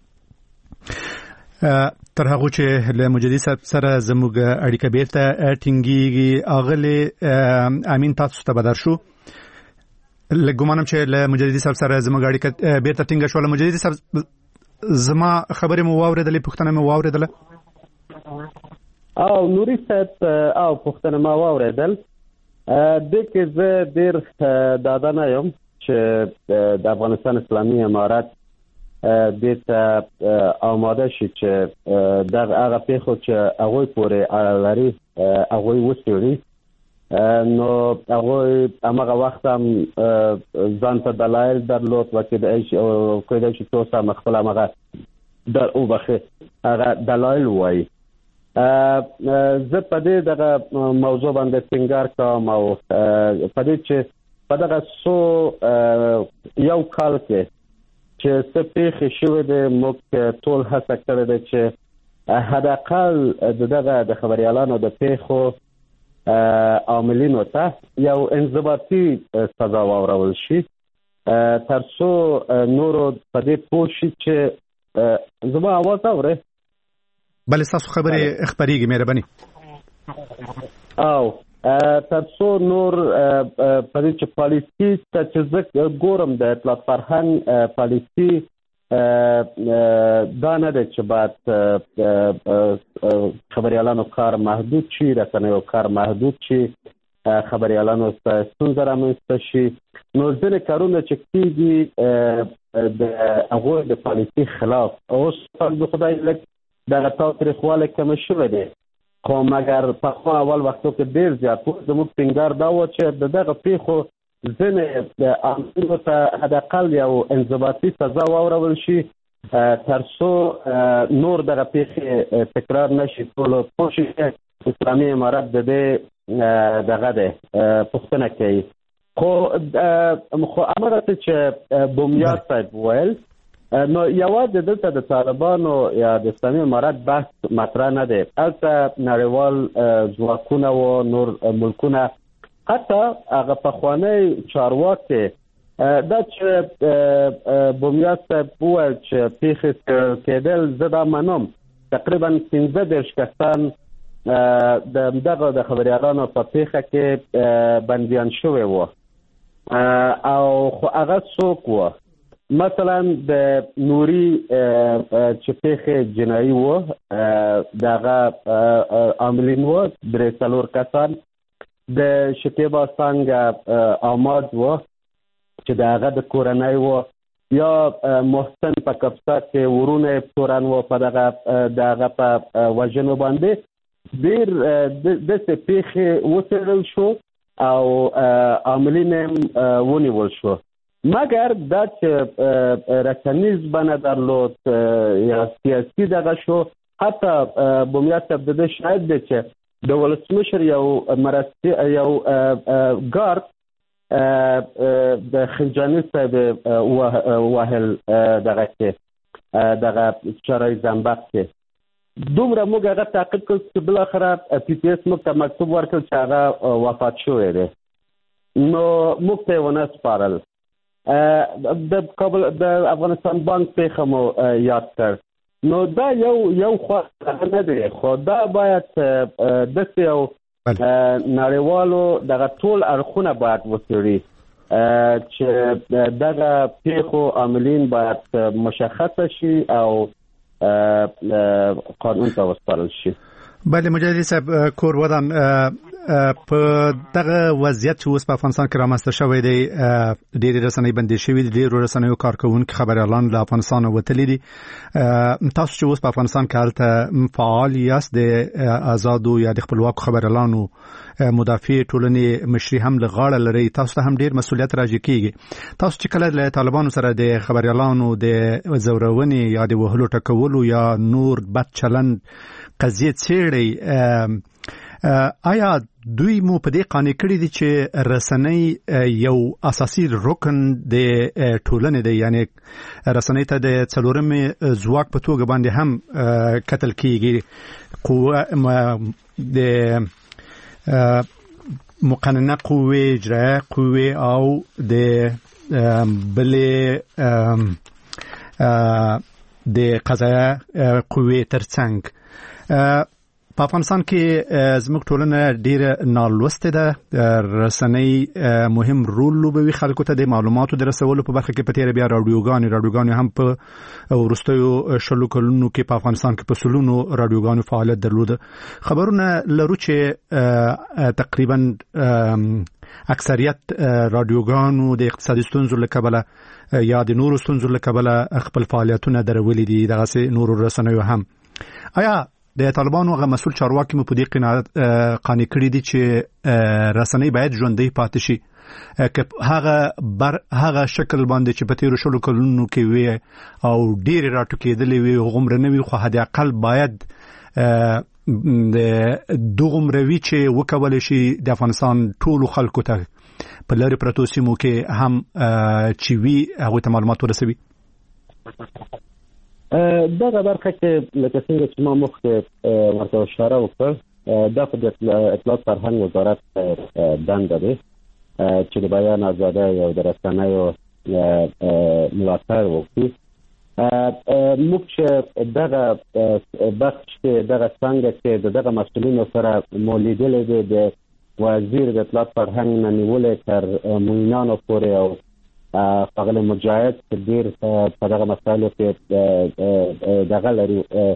تر هغه چې له مجددي صاحب سره زموږ اړیکه بیرته ټینګېږي اغلی امین تاسو ته بدر شو. ګومانم چې له مجددي صاحب سره زموږ اړیکه بیرته ټینګه شوه. مجددي صاحب زما خبرې مو واورېدلې؟ پوښتنه مو واورېدله؟ او نوري صاحب او پښتنه ما واوریدل د کې زه ډیر دادا نه یم چې د افغانستان اسلامي امارات د ته آماده شي چې د هغه پیښو چې هغه پورې اړه لري هغه وڅېړي نو هغه هغه وخت هم ځان ته دلایل درلود وکړي چې کله چې تاسو مخفل هغه در او بخه هغه دلایل وایي. زه په دې دغه موضوع باندې ټینګار کوم او په دې چې په دغه سو یو کال کې چې څه پیښې شوې دي موږ ټول هڅه کړې ده چې حد اقل دغه د خبريالانو د پیښو عاملینو ته یو انضباطي سزا واورول شي تر څو نورو په دې پوه شي چې زما اواز اوري. بله تاسو خبرې خبرېږي مهرباني. او تر څو نور په دې چې پالیسي ته چې زه ګورم د اطلاعات فرهنګ پالیسي دا نه ده چې باید خبريالانو کار محدود شي، رسنیو کار محدود شي، خبريالانو ته ستونزه رامنځته شي. نو ځینې کارونه چې کېږي د هغوی د پالیسي خلاف اوس د خدای لږ دغه تاوتریخوالی کم شوی دی خو مګر په اول وختو کې ډېر زیات و. زموږ ټینګار دا و چې د دغه پیښو ځینې عاملینو ته حد اقل یو انضباطي سزا واورول شي تر څو نور دغه پیښې تکرار نشي. ټولو پوه شي چې اسلامي امارت د دې دغه دی پوښتنه کوي. خو خو امارت چې بومیا صاحب ویل نو یوازې دلته د طالبانو یا د اسلامي امارت بحث مطرح نه دی. هلته نړیوال ځواکونه و نور ملکونه حتی هغه پخوانی چارواکي دا چې بومیا صاحب وویل چې پیښې کېدل زه دا منم تقریبا پنځه دېرش کسان د دغه د خبريالانو په پیښه کې بنديان شوی و او خو هغه څوک و مثلا د نوري چې پیښه جنایي و دغه عاملین و درې څلور کسان د شکیبا څنګه آماد و چې دغه د کورنۍ و یا محسن په کپسا کې ورونه تورن و په دغه دغه په وژنو باندې ډیر د څه پیښه وڅېړل شو او عاملین ونیول شو مګر دا چې رسنیز بنا درلود یا سیاسي دغه شو حتی بومیت د شاید د چې د ولسمشر یو مرستي یو ګارد د خنجاني صاحب وهل دغه کې دغه چارای زنبق کې دومره موږ هغه تعقیب کړ چې بل اخره پی پی اس موږ ته مکتوب ورکړ چې هغه وفات شوی دی نو موږ ته ونه سپارل د کابل د افغانستان بانک پیښه مو یاد کړ نو دا یو یو خو نه دی خو دا باید د یو نړیوالو دغه ټول اړخونه باید وڅېړي چې دغه پیښو عاملین باید مشخص شي او قانون ته وسپارل شي. بله مجاهدي صاحب کور ودان په دغه وضعیت چې اوس په افغانستان کې رامنځته شوی دی ډېرې رسنۍ بندې شوي دي ډېرو رسنیو کارکوونکي خبریالان له افغانستان وتلي دي تاسو چې اوس په افغانستان کې هلته فعال یاست د آزادو یا د خپلواکو خبریالانو مدافع ټولنې مشري هم له غاړه لري تاسو ته هم ډېر مسؤلیت راجع کیږي تاسو چې کله له طالبانو سره د خبریالانو د زورونې یا د وهلو ټکولو یا نور بد چلند قضیه څېړئ آیا دوی مو په دې قانع کړي دي چې رسنۍ یو اساسي رکن د ټولنې دی یعنی رسنۍ ته د څلورمې ځواک په توګه باندې هم کتل کیږي قوه د مقننه قوه اجرایه قوه او د بلې د قضایه قوه ترڅنګ په افغانستان کې زموږ ټولنه ډیره نالوسته ده رسنۍ مهم رول لوبوي خلکو ته د معلوماتو د رسولو په برخه کې په تیر بیا رادیوګانې رادیوګانې هم په ورستیو شلو کلونو کې په افغانستان کې په سلونو رادیوګانو فعالیت درلوده خبرونه لرو چې تقریبا اکثریت رادیوګانو د اقتصادي ستونزو له کبله یا د نورو ستونزو له کبله خپل فعالیتونه درولې دي دغه نورو رسنیو هم آیا د طالبانو هغه مسؤل چارواکي مو په دې قناعت قانع کړي دي چې رسنۍ باید ژوندۍ پاتې شي که هغه بر هغه شکل باندې چې په تیرو شلو کلونو کې وي او ډېرې راټوکېدلې وي هغومره نه وي خو حد اقل باید د دغومره وي چې وکولی شي د افغانستان ټولو خلکو ته په لرې پرتو سیمو کې هم چې وي هغوی ته معلومات ورسوي دغه برخه کې لکه څنګه چې ما مخکې ورته اشاره وکړه دا په اطلاعات فرهنګ وزارت دنده دی چې د بیان ازادۍ او د رسنیو ملاتړ وکړي موږ چې دغه بخش کې دغه څنګه چې دغه مسؤلینو سره مو لیدلی دی د وزیر د اطلاعات فرهنګ نه نیولې تر معینانو پورې او فغله مجاهد ډیر په دغه مسایلو کې دغه لري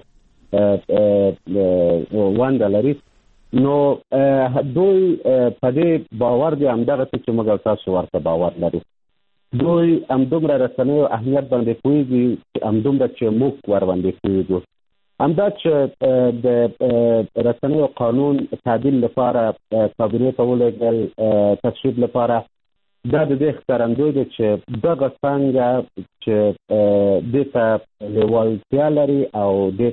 وانده لري نو دوی په دې باور دي همدغه چې موږ تاسو ورته باور لرو دوی همدومره رسنیو اهمیت باندې پوهیږي همدومره چې موږ ور باندې پوهیږو همدا چې د رسنیو قانون تعدیل لپاره کابینې ته ولېږل تصویب لپاره دا د دې ښکارندوی دی چې دغه څنګه چې دې ته لیوالتیا لري او دې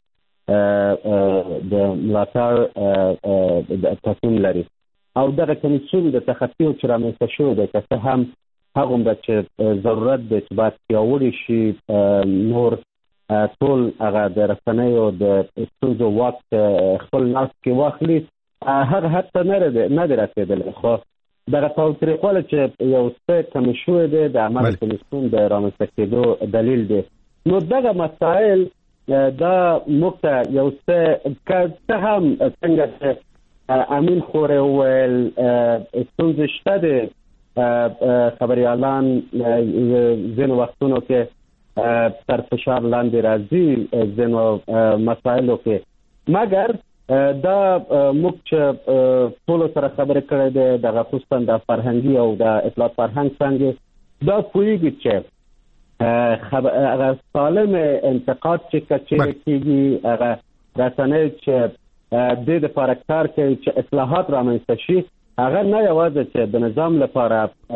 ته د ملاتړ تصمیم لري او دغه کمیسیون د تخطي او چې رامنځته شوی دی که څه هم هغومره چې ضرورت دی چې باید پیاوړي شي نور ټول هغه د رسنیو د ستونزو واک خپل لاس کې واخلي هغه حد ته نه دی رسېدلی خو دغه تاوتریخوالی چې یو څه کمې شوی دی د عمل کمیسیون د رامنځته کېدو دلیل دی نو دغه مسایل دا موږ یو څه که هم څنګه امین خوري ویل ستونزې شته د خبريالان ځینو وختونو کې تر فشار لاندې راځي ځینو مسایلو کې مګر دا موږ چې ټول سره خبرې کړې ده د خصوصا د فرهنګي او د اطلاعات فرهنګ څنګه دا کوي چې هغه سالم انتقاد چې کچې کېږي هغه رسنۍ چې د دې لپاره کار کوي چې اصلاحات رامنځته شي هغه نه یوازې چې د نظام لپاره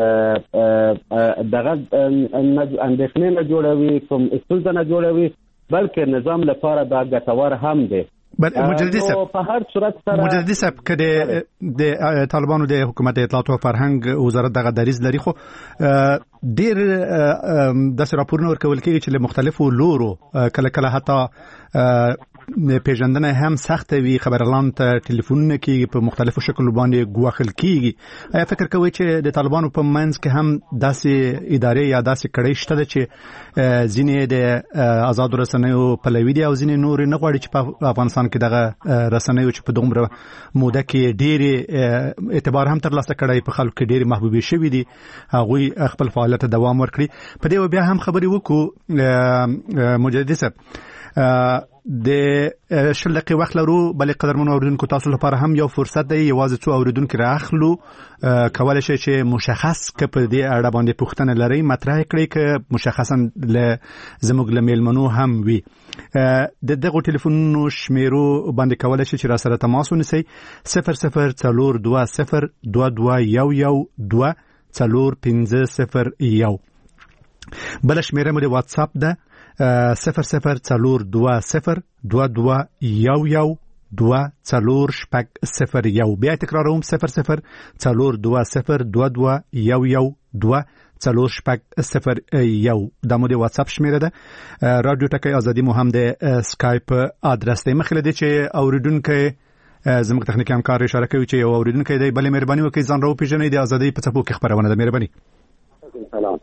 دغه اندېښنې نه جوړوي کوم ستونزه نه جوړوي بلکې نظام لپاره دا ګټور هم دی. مجددي صاحب په هر صورت سره مجددي صاحب کله د طالبانو د حکومت اطلاعات او فرهنګ وزارت دغه دریز لري خو ډیر د راپورونو ورکول کېږي چې له مختلفو لورو کله کله حتی پیژندنه هم سخت وي خبرلان ته ټلیفونونه کې په مختلفو شکل باندې غوښل کیږي. آیا فکر کوئ چې د طالبانو په منځ کې هم داسې ادارې یا داسې کړۍ شته چې ځینې د آزاد رسنیو پلوي دي او ځینې نور نه غواړي چې په افغانستان کې دغه رسنیو چې په دومره موده کې ډېر اعتبار هم ترلاسه کړی په خلکو کې ډېر محبوبي شوي دي هغوی خپل فعالیت دوام ورکړي. په دې بیا هم خبرې وکړو مجددي صاحب د شلقي وخت لرو بلې قدرمنو اوریدونکو تاسو لپاره هم یو فرصت دی یوازې څو اوریدونکو راخلو کولای شي چې مشخص کپ دې اړه باندې پوښتنه لري مطرح کړئ ک مشخصا ل زموږ لمیلمنو هم وي د دغه ټلیفونونو شمیرو باندې کولای شي چې را سره تماس ونیسئ صفر صفر څلور دوه صفر دوه دوه یو یو دوه څلور پنځه صفر یو بل شمیره مو د واتس اپ ده صفر صفر څلور دوه صفر دوه دوه یو یو دوه څلور شپږ صفر یو بیا تکراروم صفر صفر څلور دوه صفر دوه دوه یو یو دوه څلور شپږ صفر یو دا مو د واتس اپ شمیره ده. رادیو ټکی ازادي مو هم د اسکایپ ادرس دی. مخکې د چې اوریدونکو زموږ تخنیکی همکار اشاره کوي چې یو اوریدونکو دی بلې مهرباني وکړئ ځان راو پیژنئ د ازادي په څپو کې خبرونه ده. مهرباني. سلام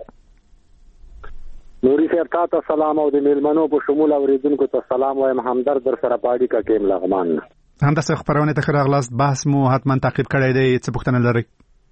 نوري صاحب تاسو سلام او د میلمنو په شمول اوریدونکو ته سلام وایم همدرد در سره پاډی کا کېم لغمان هم د څه خبرونه ته خراغلاست بحث مو حتما تعقیب کړی دی څه پوښتنه لرئ؟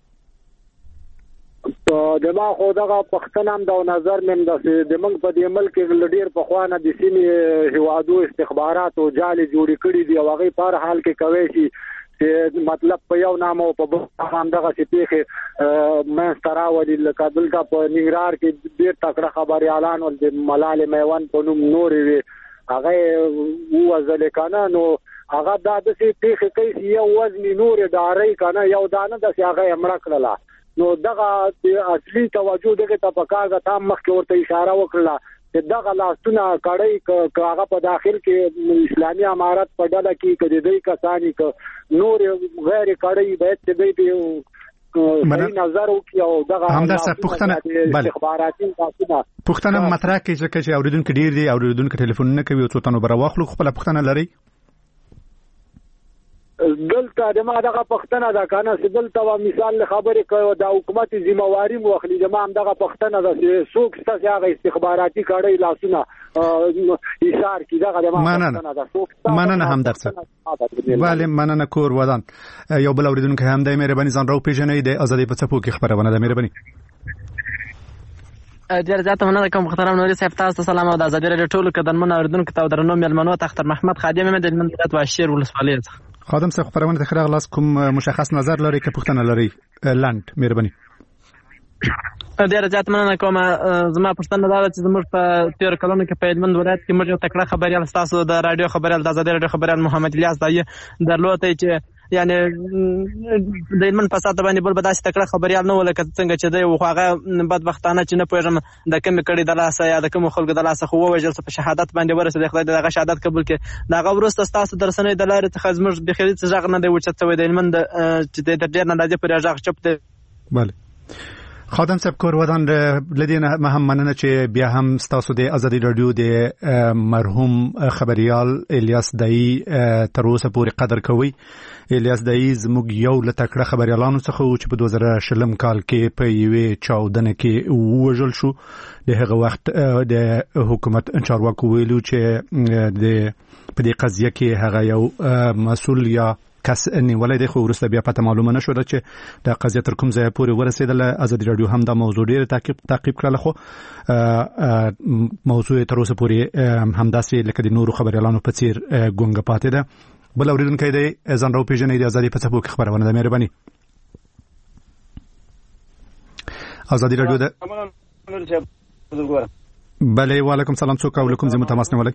د ما خو دغه پښتنه هم د نظر مم د د موږ په دې ملک کې لډیر په خوانه د سیمې هوادو استخبارات او جالي جوړی کړي دی او هغه په حال کې کوي چې مطلب په یو نامو په هم دغه سپیخه من ستراولي لکه دلته په ننګرهار کې ډیر تکړه خبريالان او د ملال میوان په نوم نورې وي هغه وځل کنه نو هغه د دې سپیخه کوي یو وزن نورې داري کنه یو دانه د هغه امړه کړله نو دغه اصلي توجه دغه ته پکاګه تام مخ کې ورته اشاره وکړه چې دغه لاستونه کړی کاغه په داخل کې اسلامي امارت په ډله کې کړي دی کسانی ک نور غیر کړی به ته دی په نظر او کې او دغه هم د پښتنه بل استخباراتي تاسو پښتنه مطرح کې چې اوریدونکو ډیر دی اوریدونکو ټلیفونونه کوي او څو تنو بر واخلو خپل پښتنه لري دلته د ما دغه پښتنه دا کنه چې دلته مثال خبرې کوي د حکومت ذمہواری مو اخلي د ما هم دغه پښتنه د څوک ستاسو هغه استخباراتي کړي لاسونه اشاره کی دغه د ما پښتنه د څوک مننه هم درڅ bale مننه کور ودان یو بل اوریدونکو هم د مهرباني ځان راو پیژنې د ازادي په څپو کې خبرونه ده مهرباني. ډیر زیاته مننه کوم محترم نوري صاحب تاسو سلام او د ازادي رادیو ټولو کډنمن اوریدونکو ته درنو ملمنو تختر محمد خادم مې د منطقه واشیر ولسوالۍ څخه خادم صاحب خبرونه ته خراغلاس کوم مشخص نظر لري که پښتنه لري لاند مهرباني. ډیر زیاته مننه کوم زما پښتنه دا چې زموږ په تیر کلونو کې په هلمند ولایت کې موږ تکړه خبريال تاسو د رادیو خبريال د ازادي رادیو خبريال محمد الیاس دای درلوته چې یعنی د هلمند په ساته باندې بل بداسي تکړه خبريال نه ولکه څنګه چې دی هغه بدبختانه چې نه پوهیږم د کوم کړي د لاسه یا د کوم خلکو د لاسه خو وجل په شهادت باندې ورسېد خدای دغه شهادت قبول کړي دغه ورسته تاسو درسنې د لارې څخه زموږ د خرید څخه نه دی وچت وي د هلمند چې د ډیر نه راځي پر ځاغ چپ دی. bale خادم صاحب کور ودان لدین مهم مننه چې بیا هم ستاسو د ازادي رادیو د مرحوم خبريال الیاس دای تر اوسه پورې قدر کوي. الیاس دای زموږ یو لټکړه خبريالانو څخه و چې په دوه زره شلم کال کې په یوې چاودنه کې وژل شو. د هغه وخت د حکومت چارواکو ویلو چې د په دې قضیه کې هغه یو مسؤل یا کس نیولای دی، خو ورسته بیا پته معلومه نشو چې د قضیه تر کوم ځای پورې ورسېدله. ازادي رادیو هم دا موضوع ډېر تعقیب تعقیب کړله، خو موضوع تر اوسه پورې همداسې لکه د نورو خبريالانو په څیر ګونګه پاتې ده. بل اوریدونکی دی ځان راو پیژنې د ازادي په څپو کې خبرونه ده. مهرباني. ازادي رادیو ده. بله وعلیکم سلام. څوک او کوم ځای متماس نیولای؟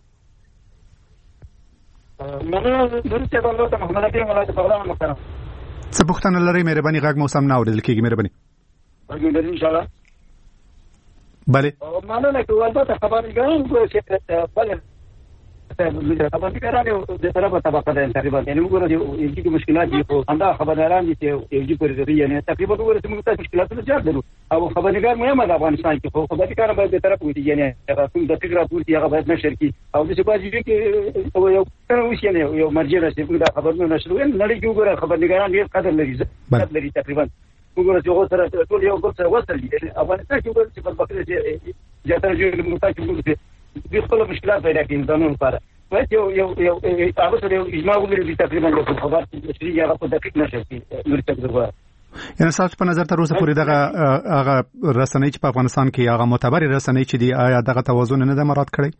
څه پوښتنه لرئ؟ مهرباني غږ مو سم نه اورېدل کېږي. مهرباني. ان شاء الله. بله. مننه کوم البته خبرګان کوم چې بله خبرګان د طرفه طبقه ده تقریبا، یعنی وګورئ چې کوم مشکلات دي خو همدا خبرګان دي چې یو جې پرې یعنی تقریبا وګورئ چې موږ تاسو مشکلات نه جوړ درو او خبرګان مهمه د افغانستان کې خو خبرګان باید د طرف وي، یعنی رسول د فکر راپورتي هغه باید نشر کی او د سپاجي کې او یو اوس یعنی یو مرجع راځي دا خبرونه نشر وین نړۍ کې وګورئ خبرګان ډیر قدر لري قدر لري تقریبا وګورئ چې هغه سره ټول یو ګل سره وصل دي. افغانستان کې وګورئ چې په بکره چې جاتره جوړ موږ تاسو وګورئ د خپل مشکلات پیدا کړي د نن لپاره وایي یو یو یو هغه سره یو اجماع وګورئ تقریبا یو خبر چې هغه په دقیق نشي نور څه درغه. یعنی تاسو په نظر تر اوسه پورې دغه هغه رسنۍ چې په افغانستان کې هغه معتبر رسنۍ چې دی آیا دغه توازن نه ده مراعات کړی؟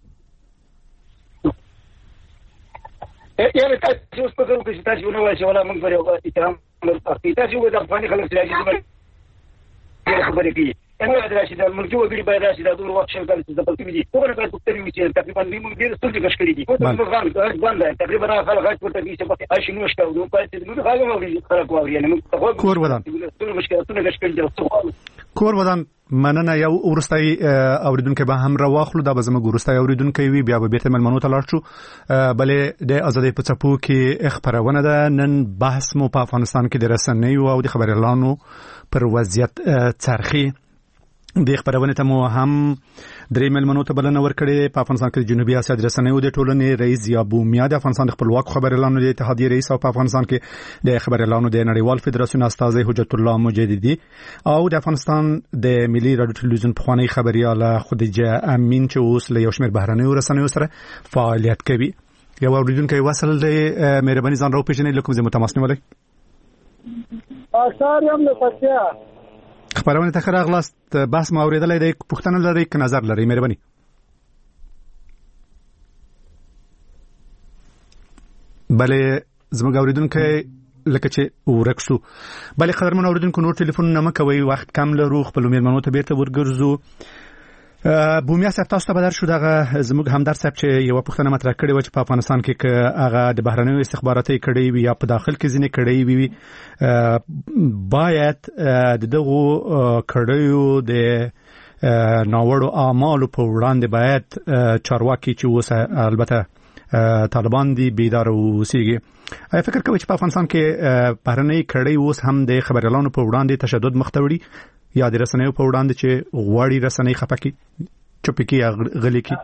یعنی تاسو اوس په کوم کې تاسو نو وایي ولا موږ پر احترام تاسو د افغاني خلک سره خبرې کوي. څنګه دراشي د ملکی وګړي باید راشي د دوه وخت شغل د خپل کې دي وګوره باید په تریو چې تقریبا موږ ډیر ستونزې کښ کړې دي او موږ غواړو باندې تقریبا خلک غاټ ورته دي چې په آشي نو شته او په دې موږ هغه موږ خلک واوري یعنی موږ کور ودان ټول مشکلاتونه کښ کړي دي. کور ودان مننه. یو ورستای اوریدونکو به هم راوخلو دا به زموږ ورستای اوریدونکو وي بیا به بیرته ملمنو ته لاړ شو. بلې د ازادي په څپو کې خبرونه ده. نن بحث مو په افغانستان کې د رسنیو او د خبريالانو پر وضعیت څرخي. د خبرونه ته مو هم درې ملمنو ته بلنه ورکړې. په افغانستان کې د جنوبي اسیا د رسنیو د ټولنې رئیس یابو میا د افغانستان د خپلواک خبريالانو د اتحادیې رئیس او په افغانستان کې د خبريالانو د نړیوال فدراسیون استازي حجت الله مجددي او د افغانستان د ملي رادیو تلویزیون پخوانی خبرياله خدیجه امین چې اوس له یو شمېر بهرنیو رسنیو سره فعالیت کوي. یو اوریدونکو وصل دی. مهرباني ځان راو پیژنئ لکه زموږ تماس نیولای. اثر یم له پاتیا خبرونه ته راغلاست. بحث ما اوریدلای دی. پوښتنه لرئ که نظر لرئ؟ مهرباني. بله زموږ اوریدونکو لکه چې ورکسو. بله قدرمن اوریدونکو نور ټلیفون نه مکوي، وخت کم لرو. خپل میرمنو ته بیرته ورګرځو. بومیا صاحب تاسو ته بدر شو دغه زموږ همدار صاحب چې یو پوښتنه مطرح کړې و چې په افغانستان کې ک هغه د بهرنیو استخباراتي کړي وي یا په داخل کې ځینې کړي وي باید دغه کړيو د ناوړو اعمالو په وړاندې باید چارواکي چې وسه البته طالبان دي بیدار اوسېږي. آیا فکر کوئ چې په افغانستان کې بهرنۍ کړي اوس هم د خبريالانو په وړاندې تشدد مختوړي یا د رسنیو په وړاندې چې غواړي رسنۍ خپکی چوپکی غلي کی؟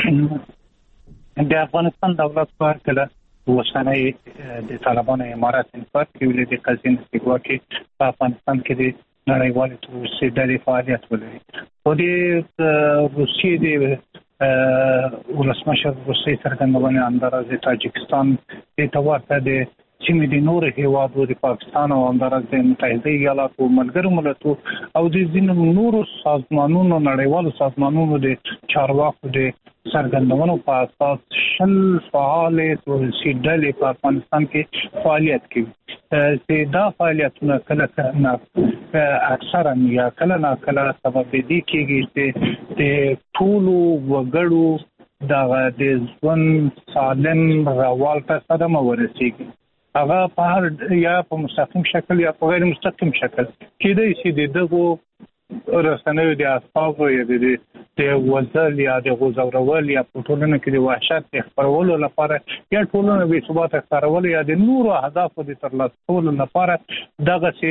د افغانستان دولت پر کله وسنۍ د طالبان امارات انفاق کې ولې د قزین استګوا کې په افغانستان کې د نړیوال تروریستي ډلې فعالیت ولري. په دې روسیې د ولسمشر روسیې څرګندونه اندازې تاجکستان د توارته د چې د نور هیوادو د پاکستان او همدارس د متحده ایالاتو ملګرو ملتونو او د ځینو نورو سازمانونو نړیوالو سازمانونو د چارواکو د څرګندونو په اساس شل فعال تروریستي ډلې په افغانستان کې فعالیت کوي. چې دا فعالیتونه کله کله اکثرا یا کله نه کله سبب دي کېږي چې د ټولو وګړو د د ژوند سالم روال ته صدمه ورسېږي. هغه په هر یا په مستقیم شکل یا په غیر مستقیم شکل کېدای شي د دغه رسنیو د اسباب یا د د وزل یا د غوزورول یا په ټولنه کې د وحشت خپرولو لپاره یا ټولنه به ثبات خپرول یا د نورو اهدافو د ترلاسه کولو لپاره دغه چې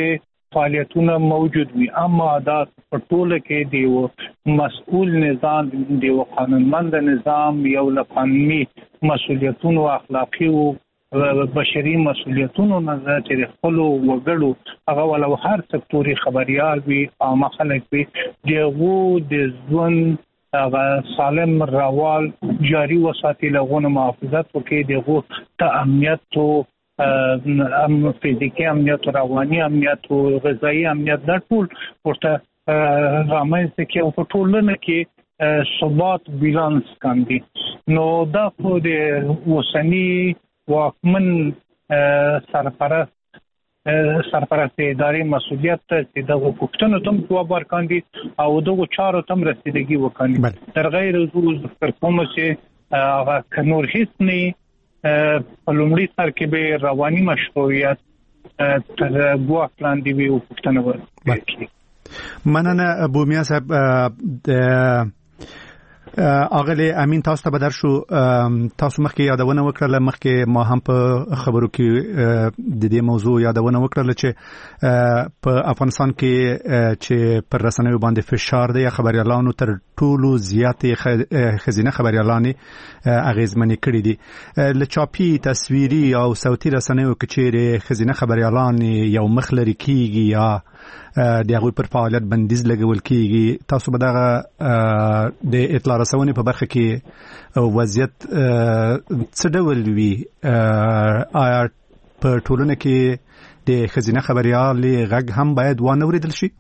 فعالیتونه موجود وي، اما دا په ټوله کې دی مسؤل نظام دی قانونمند نظام یو له قانوني مسؤلیتونو اخلاقي او بشري مسؤلیتونو نه چې خپل وګړو هغه ولو هر سکتوري خبريال وي عام خلک وي دغه د ځوان هغه سالم روال جاری وساتي لغونه محافظت وکړي دغه ته امنیت او ام فزیکی امنیت او رواني امنیت او غذایی امنیت د ټول ورته رامنځته کې په ټولنه کې ثبات بیلانس کاندي. نو دا په د وسنی واکمن سرپرست سرپرست ادارې مسؤلیت ته چې د حکومتونو تم جواب ورکاندي او دغه چارو تم رسیدګي وکاندي تر غیر روز پر کوم چې هغه کنور هیڅ نه په لومړي سر کې به رواني مشروعیت تر ګواښ لاندې وي او پښتنه ورکړي. مننه ابو میاں صاحب. د اغلی امین تاسو ته بدر شو، تاسو مخکې یادونه وکړه، مخکې ما هم په خبرو کې د دې موضوع یادونه وکړه چې په افغانستان کې چې پر رسنیو باندې فشار دی خبريالانو تر ټولو زیاتې خزینه خبريالان اغیزمنې کړې دي. لچاپی تصویری او صوتي رسنیو کې چې خزینه خبريالان یو مخلري کیږي یا د هغوی پر فعالیت بندیز لګول کیږي، تاسو به دغه د اطلاع رسونې په برخه کې وضعیت څه ډول وي؟ آیا په ټولنه کې د خزینه خبريال غږ هم باید وانه اوریدل شي؟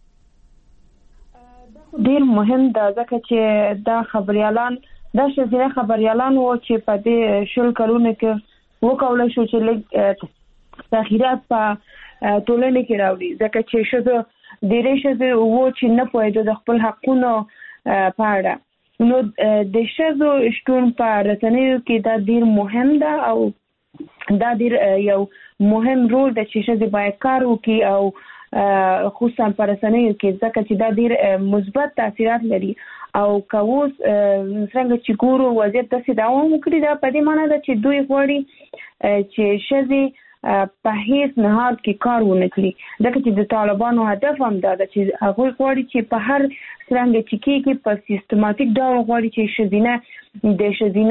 ډیر مهم ده ځکه چې دا خبريالان دا خزینه خبريالان وو چې په دې شل کلونو کې وکولای شو چې لږ تغیرات په ټولنه کې راوړي، ځکه چې شته ډېرې شته وو چې نه پوهېدو د خپل حقونو په اړه. نو د شذو شتون په رسنیو کې دا ډېر مهم ده او دا ډېر یو مهم رول ده چې شذې باید کار وکړي او خصوصا په رسنیو کې، ځکه چې دا ډېر مثبت تاثیرات لري. او که اوس څنګه چې ګورو وضعیت داسې دوام وکړي، دا په دې معنی ده چې دوی غواړي چې شذې په هیڅ نهاد کې کار ونه کړي، ځکه چې د طالبانو هدف هم دا ده چې هغوی غواړي چې په هر څرنګه چې کېږي په سیستماتیک ډول غواړي چې ښځینه د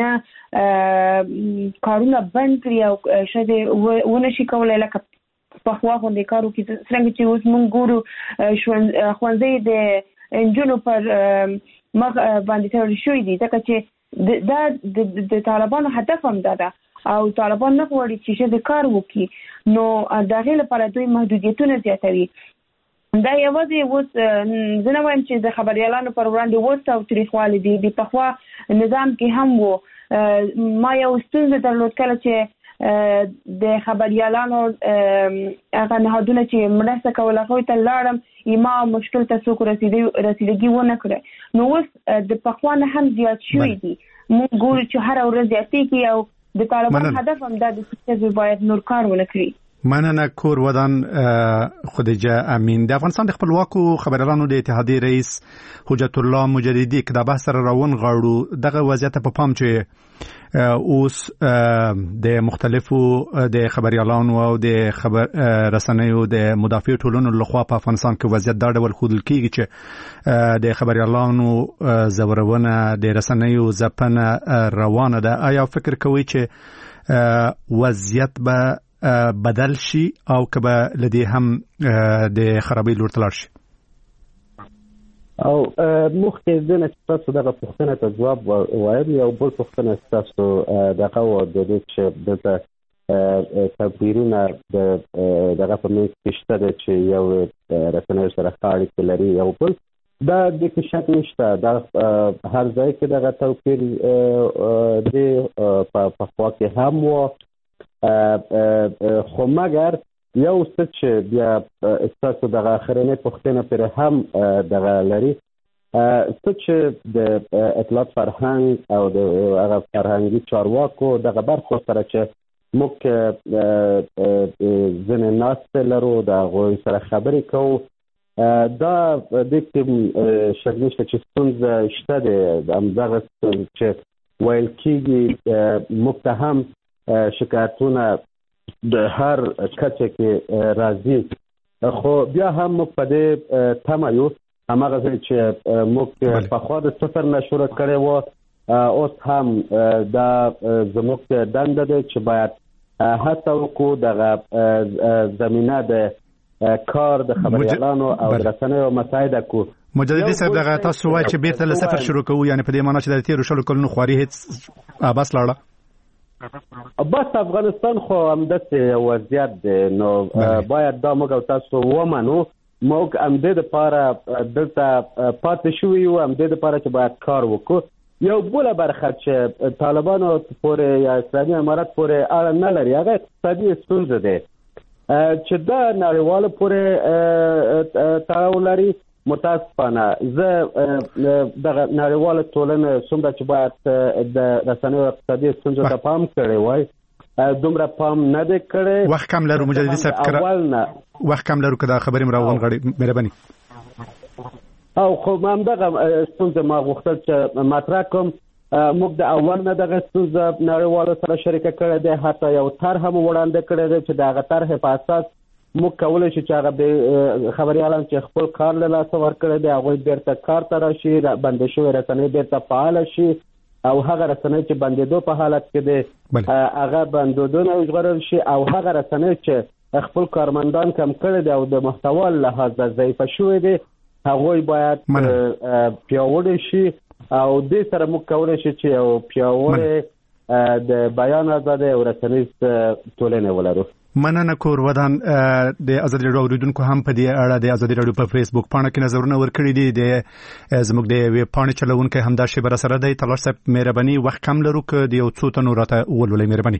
ښځینه کارونه بند کړي او ښځې ونه شي کولی لکه پخوا غوندې کار وکړي. څرنګه چې اوس موږ ګورو ښوونځي د نجونو پر مخ باندې تړل شوي دي، ځکه چې دا د طالبانو هدف هم دا ده او طالبان نه غواړي چې ښځې کار وکړي، نو د هغې لپاره دوی محدودیتونه زیاتوي. دا یوازې اوس زه نه وایم چې د خبریالانو پر وړاندې اوس تاوتریخوالی دي، د پخوا نظام کې هم و. ما یو ستونزه درلود کله چې د خبریالانو هغه نهادونه چې مرسته کول هغوی ته لاړم، ما مشکل ته څوک رسیدګي ونه کړی. نو اوس د پخوا نه هم زیات شوي دي، موږ ګورو چې هره ورځ زیاتېږي او د طالبان هدف هم دا د چې باید نور کار ونه کړي. مننه کور ودان خدیجه امین. د افغانستان د خپلواکو خبريالانو د اتحادیې رئیس حجت الله مجددي که د بحث سره راون غاړو دغه وضعیت په پام چې اوس د مختلفو د خبريالانو او د خبر رسنیو د مدافع ټولنو لخوا په افغانستان کې وضعیت دا ډول ښودل کیږي چې د خبريالانو زورونه د رسنیو ځپنه روانه ده. آیا فکر کوئ چې وضعیت به بدل شي او که به لدی هم د خرابۍ لور ته لاړ شي؟ او مخکې د نه تاسو دغه پوښتنه ته جواب وایم، یو بل پوښتنه تاسو دغه و د دې چې د تبلیغونه د دغه په منځ کې شته ده چې یو رسنیو سره اړیکې لري، یو بل دا د کې شک نشته، دا هر ځای کې دغه توپیر دی په خوا کې هم و. خو مګر یو څه چې بیا ستاسو دغه اخرنۍ پوښتنه پرې هم دغه لري، څه چې د اطلاعات فرهنګ او د هغه فرهنګي چارواکو دغه برخو سره چې موږ ځینې ناستې لرو، د هغوی سره خبرې کوو، دا دې کې شک نشته چې ستونزه شته دی. همدغه چې ویل کېږي موږ ته هم شکایتونه د هر کچه کې راځي خو بیا هم موږ په دې تمه یو هماغه ځای چې موږ په خوا د صفر نه شروع کړی و اوس هم دا زموږ دنده ده چې باید هڅه وکړو دغه زمینه د کار د خبریالانو او رسنیو مساعده کو. مجددي صاحب دغه تاسو وایي چې بیرته له صفر شروع کوو، یعنی په دې معنی چې د تیرو شلو کلونو خواري هیڅ بس لاړه؟ بس افغانستان خو همداسې وضعیت دی، نو باید دا موږ او تاسو ومنو. موږ همدې دپاره دلته پاتې شوي یو، همدې دپاره چې باید کار وکړو. یو بله برخه چې طالبانو پورې یا اسلامي امارت پورې اړه نه لري هغه اقتصادي ستونزه دی چې دا نړیوالو پورې تړاو لري. متاسفانه زه دغه نړیواله ټولنه څومره چې باید د رسنیو اقتصادي ستونزو ته پام کړی وای دومره پام نه دی کړی. وخت کم لرو مجددي صاحب، اول نه وخت کم لرو که دا خبرې مې راونغاړې مهرباني. او خو همدغه ستونزه ما غوښتل چې مطرح کړم. موږ د اول نه دغه ستونزه نړیوالو سره شریکه کړې ده، حتی یو طرح هم وړاندې کړی دی چې د هغه طرحې په اساس موږ کولی شو چې هغه خبریالان چې خپل کار له لاسه ورکړی دی هغوی بیرته کار ته راشي، بندې شوې رسنۍ بیرته فعاله شي، او هغه رسنۍ چې بندېدو په حالت کې دی هغه بندېدونه وژغورل شي، او هغه رسنۍ چې خپل کارمندان کم کړی دی او د محتوا له لحاظه ضعیفه شوی دی هغوی باید پیاوړي شي، او دې سره موږ کولی شو چې یو پیاوړی د بیان ازادۍ او رسنیز ټولنې ولرو. مننه کور ودان د ازادي راډیو اوریدونکو هم په دې اړه د ازادي راډیو په فیسبوک پاڼه کې نظرونه ورکړي دي. د زموږ د ویب پاڼې چلونکي هم دا شی بر سره دی. تلاش صاحب مهرباني وخت کم لرو که د یو څو تنو راته ولولې مهرباني.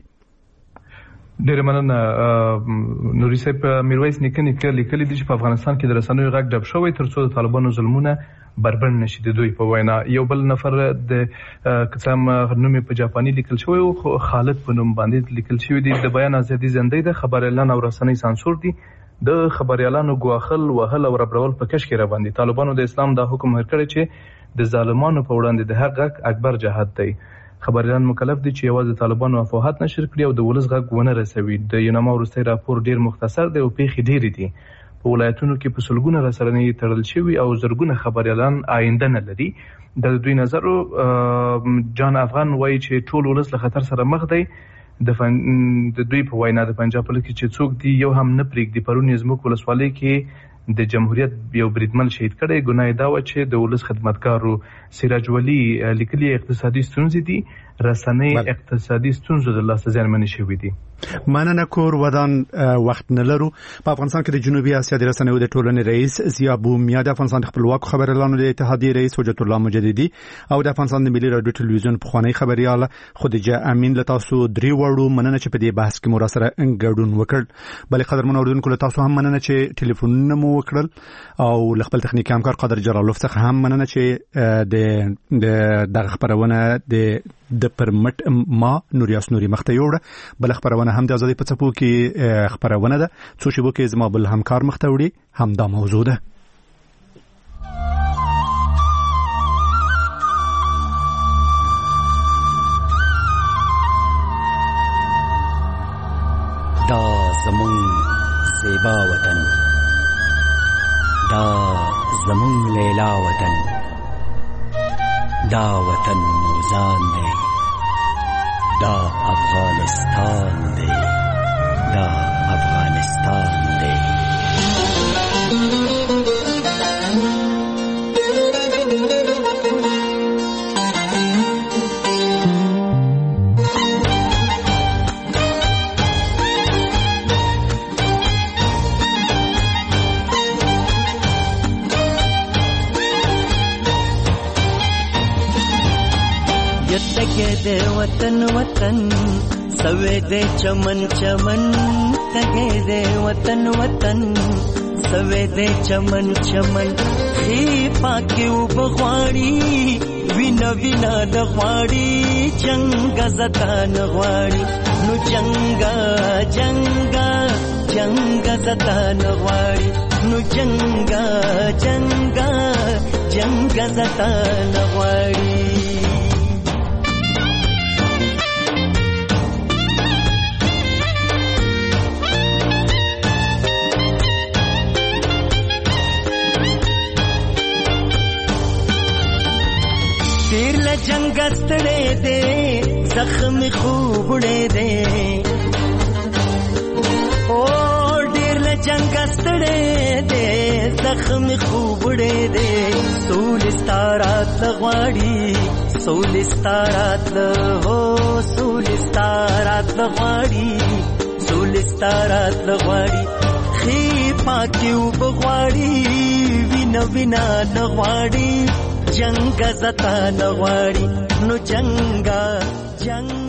ډېر مننه نوري صاحب. میرویس نیکه نیکه لیکلي دي چې په افغانستان کې د رسنیو غږ ډب شوی ترڅو د طالبانو ظلمونه بربند نشي. د دوی په وینا یو بل نفر د قسم نوم په جاپاني لیکل شوی او خالد په نوم باندې لیکل شوی دی. د بیان ازادي زنده ده، خبريالان او رسنۍ سانسور دي، د خبريالانو ګواخل وهل او ربرول په کش کې را باندې. طالبانو د اسلام د حکم هر کړی چې د ظالمانو په وړاندې د حق غږ اکبر جهاد دی. خبريالان مکلف دي چې یوازې طالبانو افواهات نشر کړي او د ولس غږ ونه رسوي. د یوناما وروستي راپور ډیر مختصر دی او پیښې ډېرې دي. په ولایتونو کې په سلګونه رسنۍ تړل شوي او زرګونه خبريالان آینده نه لري. د دوی نظر جان افغان وایي چې ټول ولس له خطر سره مخ دی. د فن... د دوی په وینا د پنجاب په کې چې څوک دی یو هم نه پرېږدي. پرون زموږ ولسوالۍ کې د جمهوریت یو بریدمن شهید کړی. ګناه دا و چې د ولس خدمتګارو سراج ولی لیکلي اقتصادي ستونزې دي، رسنۍ اقتصادي ستونزو د لاسه زیانمنې شوي دي. مننه کور ودان وخت نه لرو. په افغانستان کې د جنوبي اسیا د رسنیو د ټولنې رئیس ضیا بومیا، د افغانستان خپلواک خبريالانو د اتحادیې رئیس حجت الله مجددي او د افغانستان د ملي رادیو ټلویزیون پخوانی خبريال خدیجه امین له تاسو درې وړو مننه چې په دې بحث کې مو را سره ګډون وکړ. بلې قدرمن اوریدونکو له تاسو هم مننه چې ټلیفونونه مو وکړل، او له خپل تخنیکي همکار قادر جلالوف څخه هم مننه چې د دغه خبرونه د د پرمټ ما نوریاس نوري مخته یوړه. بل خبرونه هم د ازادي په څپو کې خبرونه ده، څو شیبو کې زما بل همکار مخته وړي هم دا موضوع ده. دا زمون زیبا وطن، دا زمون لیلا وطن، دا وطن موزان دی، دا افغانستان دی، دا افغانستان دی. تگے دے وطن وطن سوے دے چمن چمن، تگے دے وطن وطن سوے دے چمن چمن. خی پاکی و بغواړي وینا وینا نغواړي، جنگ زتا نغواړي نو جنگا جنگا جنگ زتا نغواړي نو جنگا جنگا جنگ زتا نغواړي. جنگ ستړې دې زخم خوبړې دې او ډېر له جنگ ستړې دې زخم خوبړې دې سول ستارات لغواړي سول ستارات له هو سول ستارات لغواړي سول ستارات لغواړي خې پاکیو بغواړي وینا وینا لغواړي جنگ زتا لغواړي نو جنگا جنگ